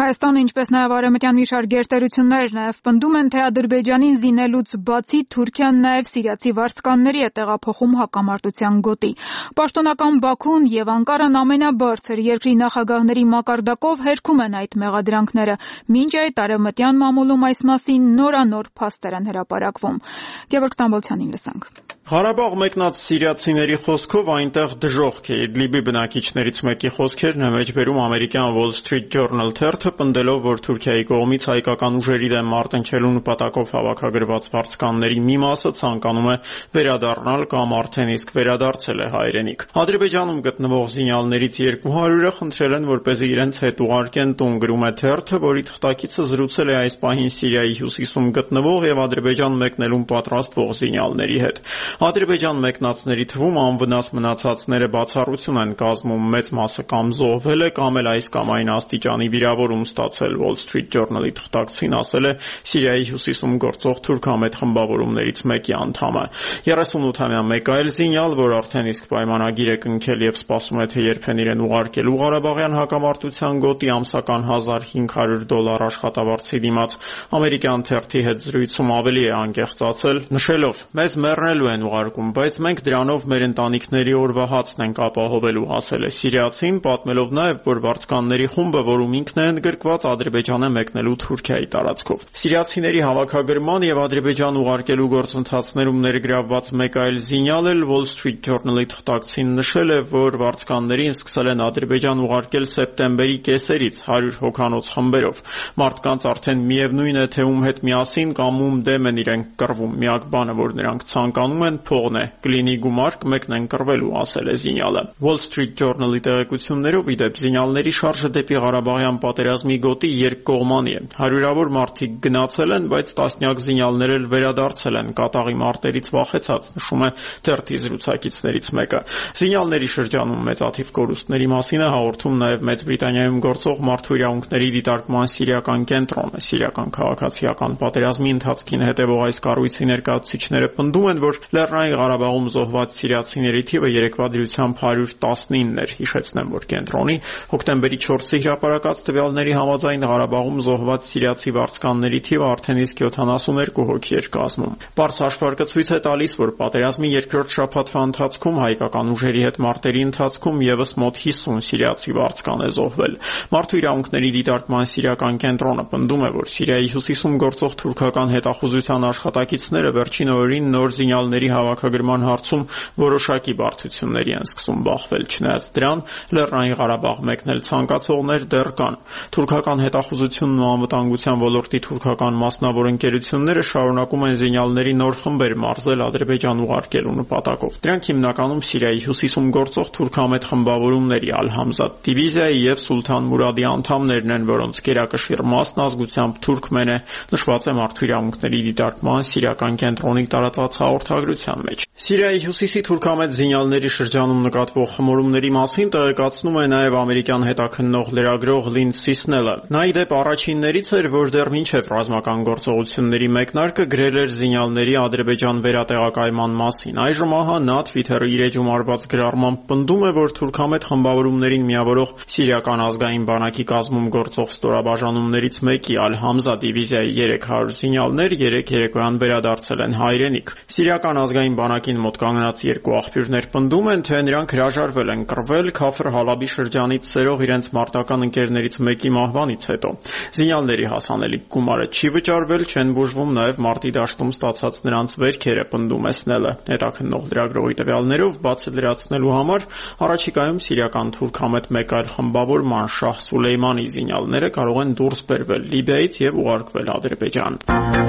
Հայաստանը, ինչպես նաև արևմտյան մի շարք գերտերություններ նաև պնդում են, թե Ադրբեջանին զինելուց բացի Թուրքիան նաև սիրիացի վարձկանների է տեղափոխում հակամարտության գոտի։ Պաշտոնական Բաքուն եւ Անկարան ամենաբարձր երկրի նախագահների մակարդակով հերքում են այդ մեղադրանքները, մինչ այդ արևմտյան մամուլում այս մասին նորանոր փաստեր են հրապարակվում։ Գևորգ Ստամբոլցյանին լսանք։ Ղարաբաղ մեկնած սիրիացիների խոսքով այնտեղ դժոխք է։ Իդլիբի բնակիչներից մեկի խոսքերն է մեջբերում ամերիկյան Wall Street Journal թերթը, պնդելով, որ Թուրքիայի կողմից հայկական ուժերի դեմ մարտնչելու նպատակով հավաքագրված վարձկանների մի մասը ցանկանում է վերադառնալ կամ արդեն իսկ վերադարձել է հայրենիք։ Ադրբեջանում գտնվող զինյալներից երկու հարյուրը խնդրել են, որպեսզի իրենց հետ ուղարկեն տուն, գրում է թերթը, որի թղթակիցը զրուցել է այս պահին Սիրիայի հյուսիսում գտնվող եւ Ադրբեջան մեկնելուն պատրաստվող զինյալների հետ։ Ադրբեջան մեկնածների թվում անվնաս մնացածները բացառություն են կազմում, մեծ մասը կամ զոհվել է, կամ էլ այս կամ այն աստիճանի վիրավորում ստացել։ Wall Street Journal-ի թղթակցին ասել է Սիրիայի հյուսիսում գործող թուրքամետ խմբավորումներից մեկի անդամը։ երեսունութամյա մեկ այլ զինյալ, որ արդեն իսկ պայմանագիր է կնքել եւ սպասում է, թե երբեն իրեն ուղարկելու Ղարաբաղյան հակամարտության գոտի, ամսական հազար հինգ հարյուր դոլար աշխատավարձի դիմաց ամերիկյան թերթի հետ զրույցում ավելի է անկեղծացել, նշելով. «Մեզ մեռնելու են ուղարկում, բայց մենք դրանով մեր ընտանիքների օրվա հացն ենք ապահովելու», ասել է սիրիացին, պատմելով նաև, որ վարձկանների խումբը, որում ինքն է ընդգրկված, Ադրբեջան է մեկնելու Թուրքիայի տարածքով։ Սիրիացիների հավաքագրման եւ Ադրբեջան ուղարկելու գործընթացներում ներգրավված մեկ այլ զինյալ էլ Wall Street Journal-ի թղթակցին նշել է, որ վարձկաններին սկսել են Ադրբեջան ուղարկել սեպտեմբերի կեսերից հարյուր հոգանոց խմբերով։ Մարդկանց արդեն միևնույն է, թե ում հետ միասին կամ ում դեմ են իրենք կռվում, միակ բանը, որ նրանք ցանկանում են, փողն է, կլինի գումար, կմեկնեն կռվելու, ասել է զինյալը։ Wall Street Journal-ի տեղեկություններով, ի դեպ, զինյալների շարժը դեպի Ղարաբաղյան պատերազմի գոտի երկկողմանի է։ Հարյուրավոր մարդիկ գնացել են, բայց տասնյակ զինյալներ էլ վերադարձել են կատաղի մարտերից վախեցած, նշում է թերթի զրուցակիցներից մեկը։ Զինյալների շրջանում մեծաթիվ կորուստների մասին է հաղորդում նաև Մեծ Բրիտանիայում գործող մարդու իրավունքների դիտարկման սիրիական կենտրոնը։ Սիրիական քաղաքացիական պատերազմի ընթացքին հետևող այս կառույցի ներկայացուցիչները պնդում են, որ Լեռնային Ղարաբաղում զոհված սիրիացիների թիվը երեկվա դրությամբ հարյուր տասնինն էր։ Հիշեցնեմ, որ կենտրոնի հոկտեմբերի չորսի հրապարակած տվյալների համաձայն Ղարաբաղում զոհված սիրիացի վարձկանների թիվը արդեն իսկ յոթանասուներկու հոգի էր կազմում։ Պարզ հաշվարկը ցույց է տալիս, որ պատերազմի երկրորդ շաբաթվա ընթացքում հայկական ուժերի հետ մարտերի ընթացքում եւս մոտ հիսուն սիրիացի վարձկան է զոհվել։ Մարդու իրավունքների դիտարկման սիրիական կենտրոնը պնդում է, որ Սիրիայի հյուսիսում գործող թուրքական հետախուզության աշխատակիցները վերջին օրերին նոր զինյալների հավաքագրման հարցում որոշակի բարդությունների են սկսում բախվել, չնայած դրան Լեռնային Ղարաբաղ մեկնել ցանկացողներ դեռ կան։ Թուրքական հետախուզությունն ու անվտանգության ոլորտի թուրքական մասնավոր ընկերությունները շարունակում են զինյալների նոր խմբեր մարզել Ադրբեջան ուղարկելու նպատակով։ Դրանք հիմնականում Սիրիայի հյուսիսում գործող թուրքամետ խմբավորումների Ալ-Համզատ դիվիզիայի եւ Սուլթան Մուրադի անդամներն են, որոնց գերակշիռ մասն ազգությամբ թուրքմեն է, նշված է Մարդու իրավունքների դիտարկման սիրիական կենտրոնի տարածած հաղորդագրության մեջ։ Սիրիայի հյուսիսի թուրքամետ զինյալների շրջանում նկատվող խմորումների մասին տեղեկացնում է նաև ամերիկյան հետաքննող լրագրող Լինդսի Սնելը։ Նա ի դեպ առաջիններից էր, որ դեռ մինչև ռազմական գործողությունների մեկնարկը գրել էր զինյալների Ադրբեջան վերատեղակայման մասին։ Այժմ ահա նա Twitter-ի իր էջում արված գրառմամբ պնդում է, որ թուրքամետ խմբավորումներին միավորող Սիրիական ազգային բանակի կազմում գործող ստորաբաժանումներից մեկի Ալ-Համզա դիվիզիայի երեք հարյուր զինյալներ երեք երեկոյան վերադարձել են հայրենիք։ Սիրիական ազգային բանակին մոտ կանգնած երկու աղբյուրներ պնդում են, թե նրանք հրաժարվել են կռվել Քաֆր Հալաբի շրջանից սերող իրենց մարտական ընկերներից մեկի մահվանից հետո։ Զինյալների հասանելիք գումարը չի վճարվել, չեն բուժվում նաև մարտի դաշտում ստացած նրանց վերքերը, պնդում է Սնելը։ Հետաքննող լրագրողի տվյալներով, բացի լրացնելու համար, առաջիկայում սիրիական թուրքամետ մեկ այլ խմբավորման Շահ Սուլեյմանի զինյալները կարող են դուրս բերվել Լիբիայից եւ ուղարկվել Ադրբեջան։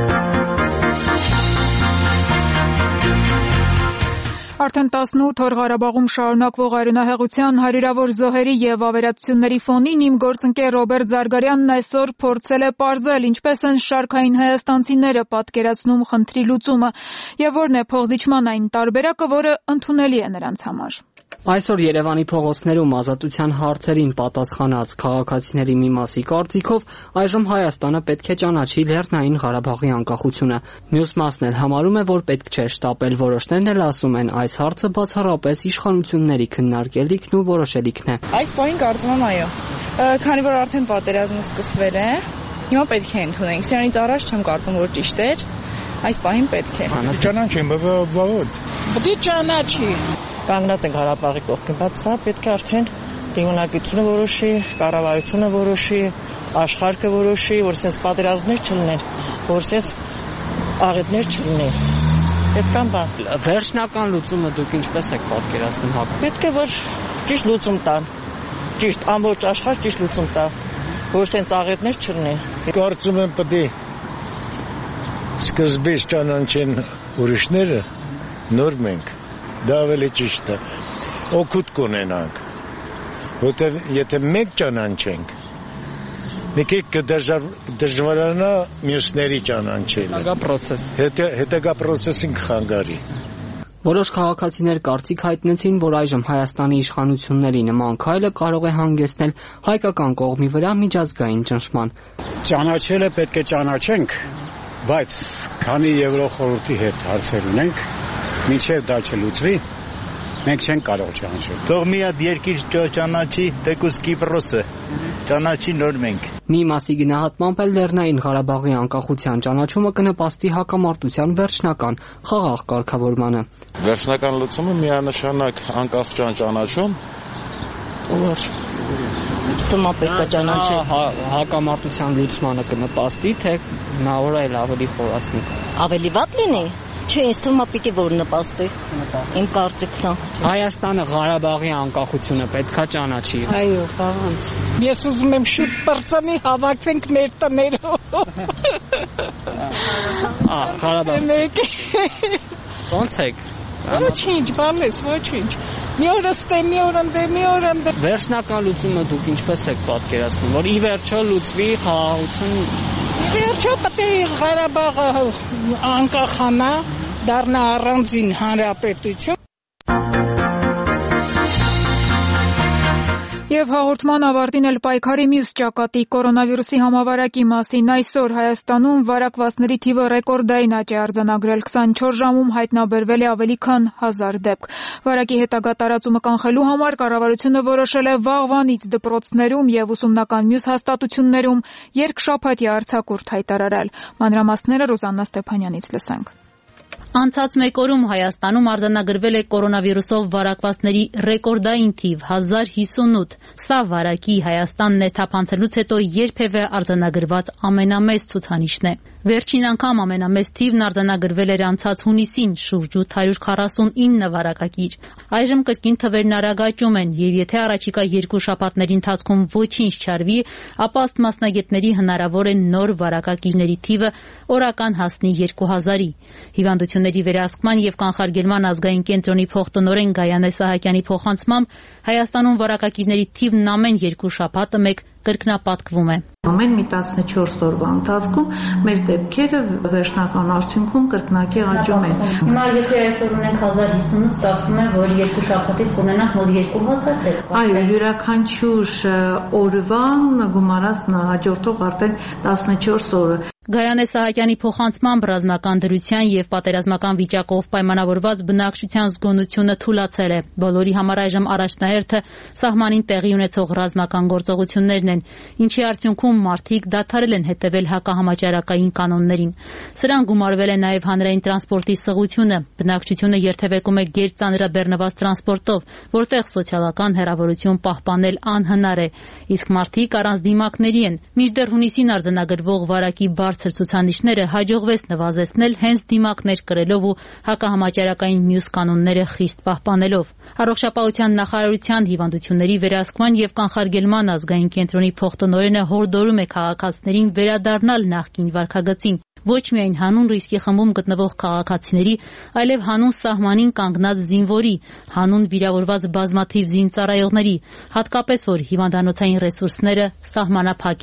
Արդեն տասնութ օր Ղարաբաղում շարունակվող արյունահեղության, հարյուրավոր զոհերի եւ ավերածությունների ֆոնին իմ գործընկեր Ռոբերտ Զարգարյանն այսօր փորձել է պարզել, ինչպես են շարքային հայաստանցիները պատկերացնում խնդրի լուծումը եւ որն է փոխզիջման այն տարբերակը, որը ընդունելի է նրանց համար։ Այսօր Երևանի փողոցներում ազատության հարցերին պատասխանած քաղաքացիների մի մասի կարծիքով այժմ Հայաստանը պետք է ճանաչի Լեռնային Ղարաբաղի անկախությունը։ Մյուս մասն էլ համարում է, որ պետք չէ շտապել, որոշներն էլ ասում են այս հարցը բացառապես իշխանությունների քննարկելիքն ու որոշելիքն է։ Այս պահին կարծում եմ այո, քանի որ արդեն պատերազմը սկսվել է, հիմա պետք է ընդունենք։ Սրանից առաջ չեմ կարծում, որ ճիշտ էր, այս պահին պետք է։ Ճանաչեն, բավարար։ Պետք է ճանաչի։ Կանգնած ենք Ղարաբաղի կողքին, բայց սա պետք է արդեն դիվանագիտությունը որոշի, կառավարությունը որոշի, աշխարհը որոշի, որ sense պատերազմներ չլինեն, որ sense աղետներ չլինեն։ Պետք է բան։ Վերջնական լուծումը դուք ինչպես եք պատկերացնում հա։ Պետք է որ ճիշտ լուծում տան։ Ճիշտ ամբողջ աշխարհ ճիշտ լուծում տա, որ sense աղետներ չլինեն։ Կարծում եմ պետք է սկզբից ճանաչեն ուրիշները, նոր մենք։ Դա ավելի ճիշտ է։ Օգուտ կունենանք։ Որտեղ եթե մենք ճանաչենք, մի քիչ դժվարանա մյուսների ճանաչելը։ Հետագա process։ Հետագա process-ին կխանգարի։ Որոշ քաղաքացիներ կարծիք հայտնեցին, որ այժմ Հայաստանի իշխանությունների նման քայլը կարող է հանգեցնել հայկական կողմի վրա միջազգային ճնշման։ Ճանաչելը պետք է ճանաչենք, բայց քանի Եվրոխորհրդի հետ հարցեր ունենք, մինչև դա չլուծվի, մենք չենք կարող ճանաչել։ Թող մի հատ երկիր ճանաչի, թեկուզ Կիպրոսը, ճանաչի նոր մենք։ Մի մասի գնահատմամբ էլ Լեռնային Ղարաբաղի անկախության ճանաչումը կնպաստի հակամարտության վերջնական խաղաղ կարգավորմանը։ Վերջնական լուծումը միանշանակ անկախության ճանաչում, Ստումա պետք է ճանաչել։ Հակամարտության լուծմանը կնպաստի, թե հնարավոր է ավելի խորացնի։ Ավելի վատ լինի։ Չէ, ինձ թվում է պիտի որ նպաստի։ Իմ կարծիքն է։ Հայաստանը Ղարաբաղի անկախությունը պետքա ճանաչի։ Այո, բաղանց։ Ես ուզում եմ շուտ պրծանի հավաքվենք մեր տներով։ Ա, Ղարաբաղ։ Ո՞նց եք։ Ոչինչ, բալես, ոչինչ։ Մի օր ստե, մի օր ընդե, մի օր ընդե։ Վերջնական լուծումը դուք ինչպես եք պատկերացնում, որ ի վերջո լուծվի խաղաղություն։ Ի վերջո պետք է Ղարաբաղը անկախանա, դառնա առանձին հանրապետություն։ Եվ հաղորդման ավարտին էլ պայքարի մյուս ճակատի կորոնավիրուսի համավարակի մասին այսօր Հայաստանում վարակվածների թիվը ռեկորդային աճ է արձանագրել քսանչորս ժամում հայտնաբերվել է ավելի քան հազար դեպք։ Վարակի հետագա տարածումը կանխելու համար կառավարությունը որոշել է վաղվանից դպրոցներում եւ ուսումնական մյուս հաստատություններում երկշաբաթյա արձակուրդ հայտարարել։ Մանրամասները Ռուզաննա Ստեփանյանից լսենք։ Անցած մեկ օրում Հայաստանում արձանագրվել է կորոնավիրուսով վարակվածների ռեկորդային թիվ հազար հիսունութ։ Սա վարակի Հայաստան ներթափանցելուց հետո երբևէ արձանագրված ամենամեծ ցուցանիշն է։ Վերջին անգամ ամենամեծ թիվն արձանագրվել էր անցած հունիսին շուրջ ութ հարյուր քառասունինը վարակագիր։ Այժմ կրկին թվերն արագ աճում են, եւ եթե առաջիկա երկու շաբաթների ընթացքում ոչինչ չարվի, ապա ըստ մասնագետների հնարավոր է նոր վարակագիրների թիվը օրական հասնի երկու հազարի։ Հիվանդությունների վերահսկման եւ կանխարգելման ազգային կենտրոնի փոխտնօրեն Գայանե Սահակյանի փոխանցմամբ Հայաստանում վարակագիրների թիվն ամեն երկու շաբաթը մեկ կրկնապատկվում է։ Ամեն մի տասնչորս օրվա ընթացքում մեր դեպքերը վերջնական արդյունքում կրկնակի աճում են։ Հիմա եթե այսօր ունենք հազար հիսունութ, ասում է, որ երկու շաբաթից կունենանք մոտ երկու հազար դեպք։ Այո, յուրաքանչյուր օրվան գումարած հաջորդող արդեն տասնչորս օրը։ Գայանե Սահակյանի փոխանցմամբ ռազմական դրության եւ պատերազմական վիճակով պայմանավորված բնակչության զգոնությունը թուլացել է։ Բոլորի համար այժմ առաջնահերթը սահմանին տեղի ունեցող ռազմական գործողություններն են, ինչի արդյունքում մարդիկ դադարել են հետևել հակահամաճարակային կանոններին։ Սրան գումարվել է նաեւ հանրային տրանսպորտի սղությունը։ Բնակչությունը երթևեկում է գերծանրաբեռնված տրանսպորտով, որտեղ սոցիալական հեռավորություն պահպանել անհնար է, իսկ մարդիկ առանց դիմակների են։ Մինչդեռ հունիսին արձանագրվող վարակի բարձր ցուցանիշները հաջողվեց նվազեցնել հենց դիմակներ կրելով ու հակահամաճարակային մյուս կանոնները խիստ պահպանելով։ Առողջապահության նախարարության հիվանդությունների վերահսկման եւ կանխարգելման ազգային կենտրոնի փոխտնօրենը հորդորում է քաղաքացիներին վերադառնալ նախկին վարքագծին։ Ոչ միայն հանուն ռիսկի խմբում գտնվող քաղաքացիների, այլև հանուն սահմանին կանգնած զինվորի, հանուն վիրավորված բազմաթիվ զինծառայողների, հատկապես որ հիվանդանոցային ռեսուրսները սահմանափակ են։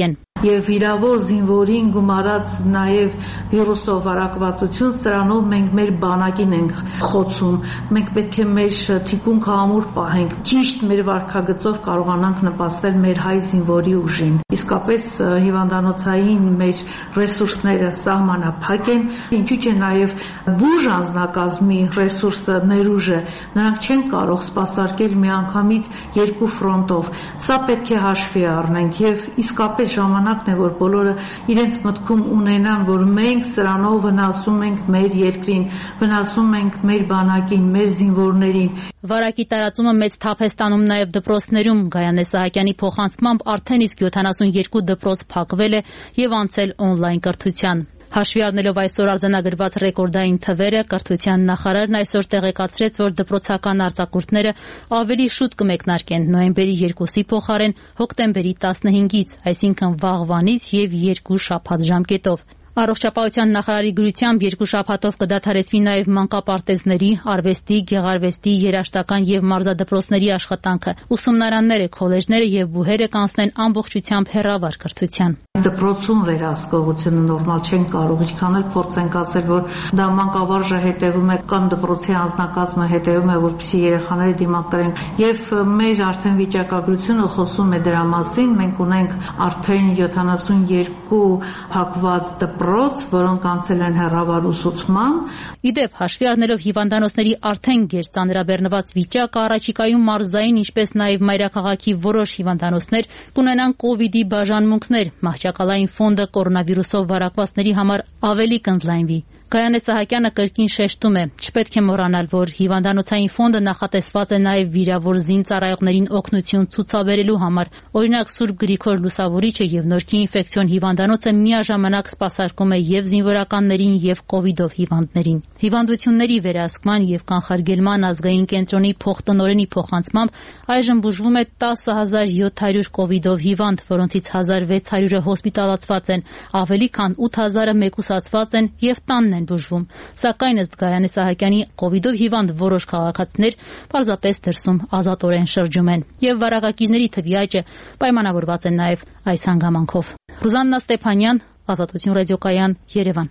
եւ վիրավոր զինվորին գումարած նաեւ վիրուսով վարակվածություն, սրանով մենք մեր բանակին ենք խոցում։ Մենք պետք է մեր թիկունքը ամուր պահենք, ճիշտ մեր վարքագծով կարողանանք նպաստել մեր հայ զինվորի ուժին։ Իսկապես հիվանդանոցային մեր ռեսուրսները սահմանափակ են, ինչու՞ չէ նաեւ բուժ անձնակազմի ռեսուրսը ներուժը, նրանք չեն կարող սպասարկել միանգամից երկու ֆրոնտով։ Սա պետք է հաշվի առնենք եւ իսկապես ժամանակն է, որ բոլորը իրենց մտքում ունենան, որ մենք սրանով վնասում ենք մեր երկրին, վնասում ենք մեր բանակին, մեր զինվորներին։ Վարակի տարածումը մեծ թափ է ստանում նաև դպրոցներում։ Գայանե Սահակյանի փոխանցմամբ արդեն իսկ յոթանասունյոթ դպրոց փակվել է եւ անցել օնլայն կրթության։ Հաշվի առնելով այսօր արձանագրված ռեկորդային թվերը, կրթության նախարարն այսօր տեղեկացրեց, որ դպրոցական արձակուրդները ավելի շուտ կմեկնարկեն նոյեմբերի երկուսի փոխարեն հոկտեմբերի տասնհինգից, այսինքն վաղվանից եւ երկու շաբաթ ժամկետով։ Առողջապահության նախարարի գրությամբ երկու շաբաթով կդադարեցվի նաև մանկապարտեզների, արվեստի, գեղարվեստի, երաժշտական եւ մարզադպրոցների աշխատանքը։ Ուսումնարանները, քոլեջները եւ բուհերը կանցնեն ամբողջությամբ հեռավար կրթության։ Դպրոցում վերահսկողությունը նորմալ չեն կարող, ինչքան էլ փորձենք ասել, որ դա մանկավարժը հետևում է կամ դպրոցի անձնակազմը հետևում է, որպեսզի երեխաները դիմակ կրեն։ Եվ մեր արդեն վիճակագրությունը խոսում է դրա մասին։ Մենք ունենք արդեն յոթանասունյոթ փակված դպրոց, որոնք անցել են հեռավար ուսուցման։ Իդեպ, հաշվի առնելով հիվանդանոցների արդեն գերծանրաբեռնված վիճակը, առաջիկայում մարզային, ինչպես նաև մայրաքաղաքի որոշ հիվանդանոցներ կունենան կովիդի բաժանմունքներ, մահճակալային ֆոնդը կորոնավիրուսով վարակվածների համար ավելի կընդլայնվի։ Գայանե Սահակյանը կրկին շեշտում է, չպետք է մոռանալ, որ հիվանդանոցային ֆոնդը նախատեսված է նաև վիրավոր զինծառայողներին օգնություն ցուցաբերելու համար։ Օրինակ, Սուրբ Գրիգոր Լուսավորիչը եւ Նորքի ինֆեկցիոն հիվանդանոցը միաժամանակ սպասարկում է եւ զինվորականներին եւ կովիդով հիվանդներին։ Հիվանդությունների վերահսկման եւ կանխարգելման ազգային կենտրոնի փոխտնօրենի փոխանցմամբ այժմ բուժվում է տասը հազար յոթ հարյուր կովիդով հիվանդ, որոնցից հազար վեց հարյուրը հոսպիտալացված են, ավելի քան ութ հազարը մեկուսացված են եւ տանն են բուժվում։ Սակայն ըստ Գայանե Սահակյանի, կովիդով հիվանդ որոշ քաղաքացիներ պարզապես դրսում ազատորեն շրջում են եւ վարակակիցների թվի աճը պայմանավորված է նաեւ այս հանգամանքով։ Ռուզաննա Ստեփանյան, Ազատություն ռադիոկայան, Երևան։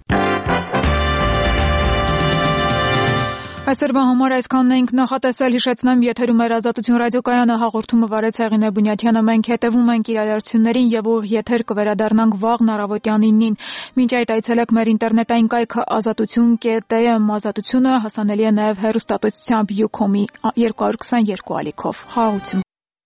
Այսօրվա համար այսքանն էինք նախատեսել, հիշեցնեմ, եթերում էր Ազատություն ռադիոկայանը, հաղորդումը վարեց Հեղինե Բունյաթյանը, մենք հետևում ենք իրադարձություններին եւ ուղիղ եթեր կվերադառնանք վաղն առավոտյան իննին։ Մինչ այդ այցելեք մեր ինտերնետային կայքը ազատություն կետ էմ, ազատությունը հասանելի է նաեւ հեռուստատեսությամբ յուկոմի երկու քսաներկու ալիքով։ Խաղաղություն։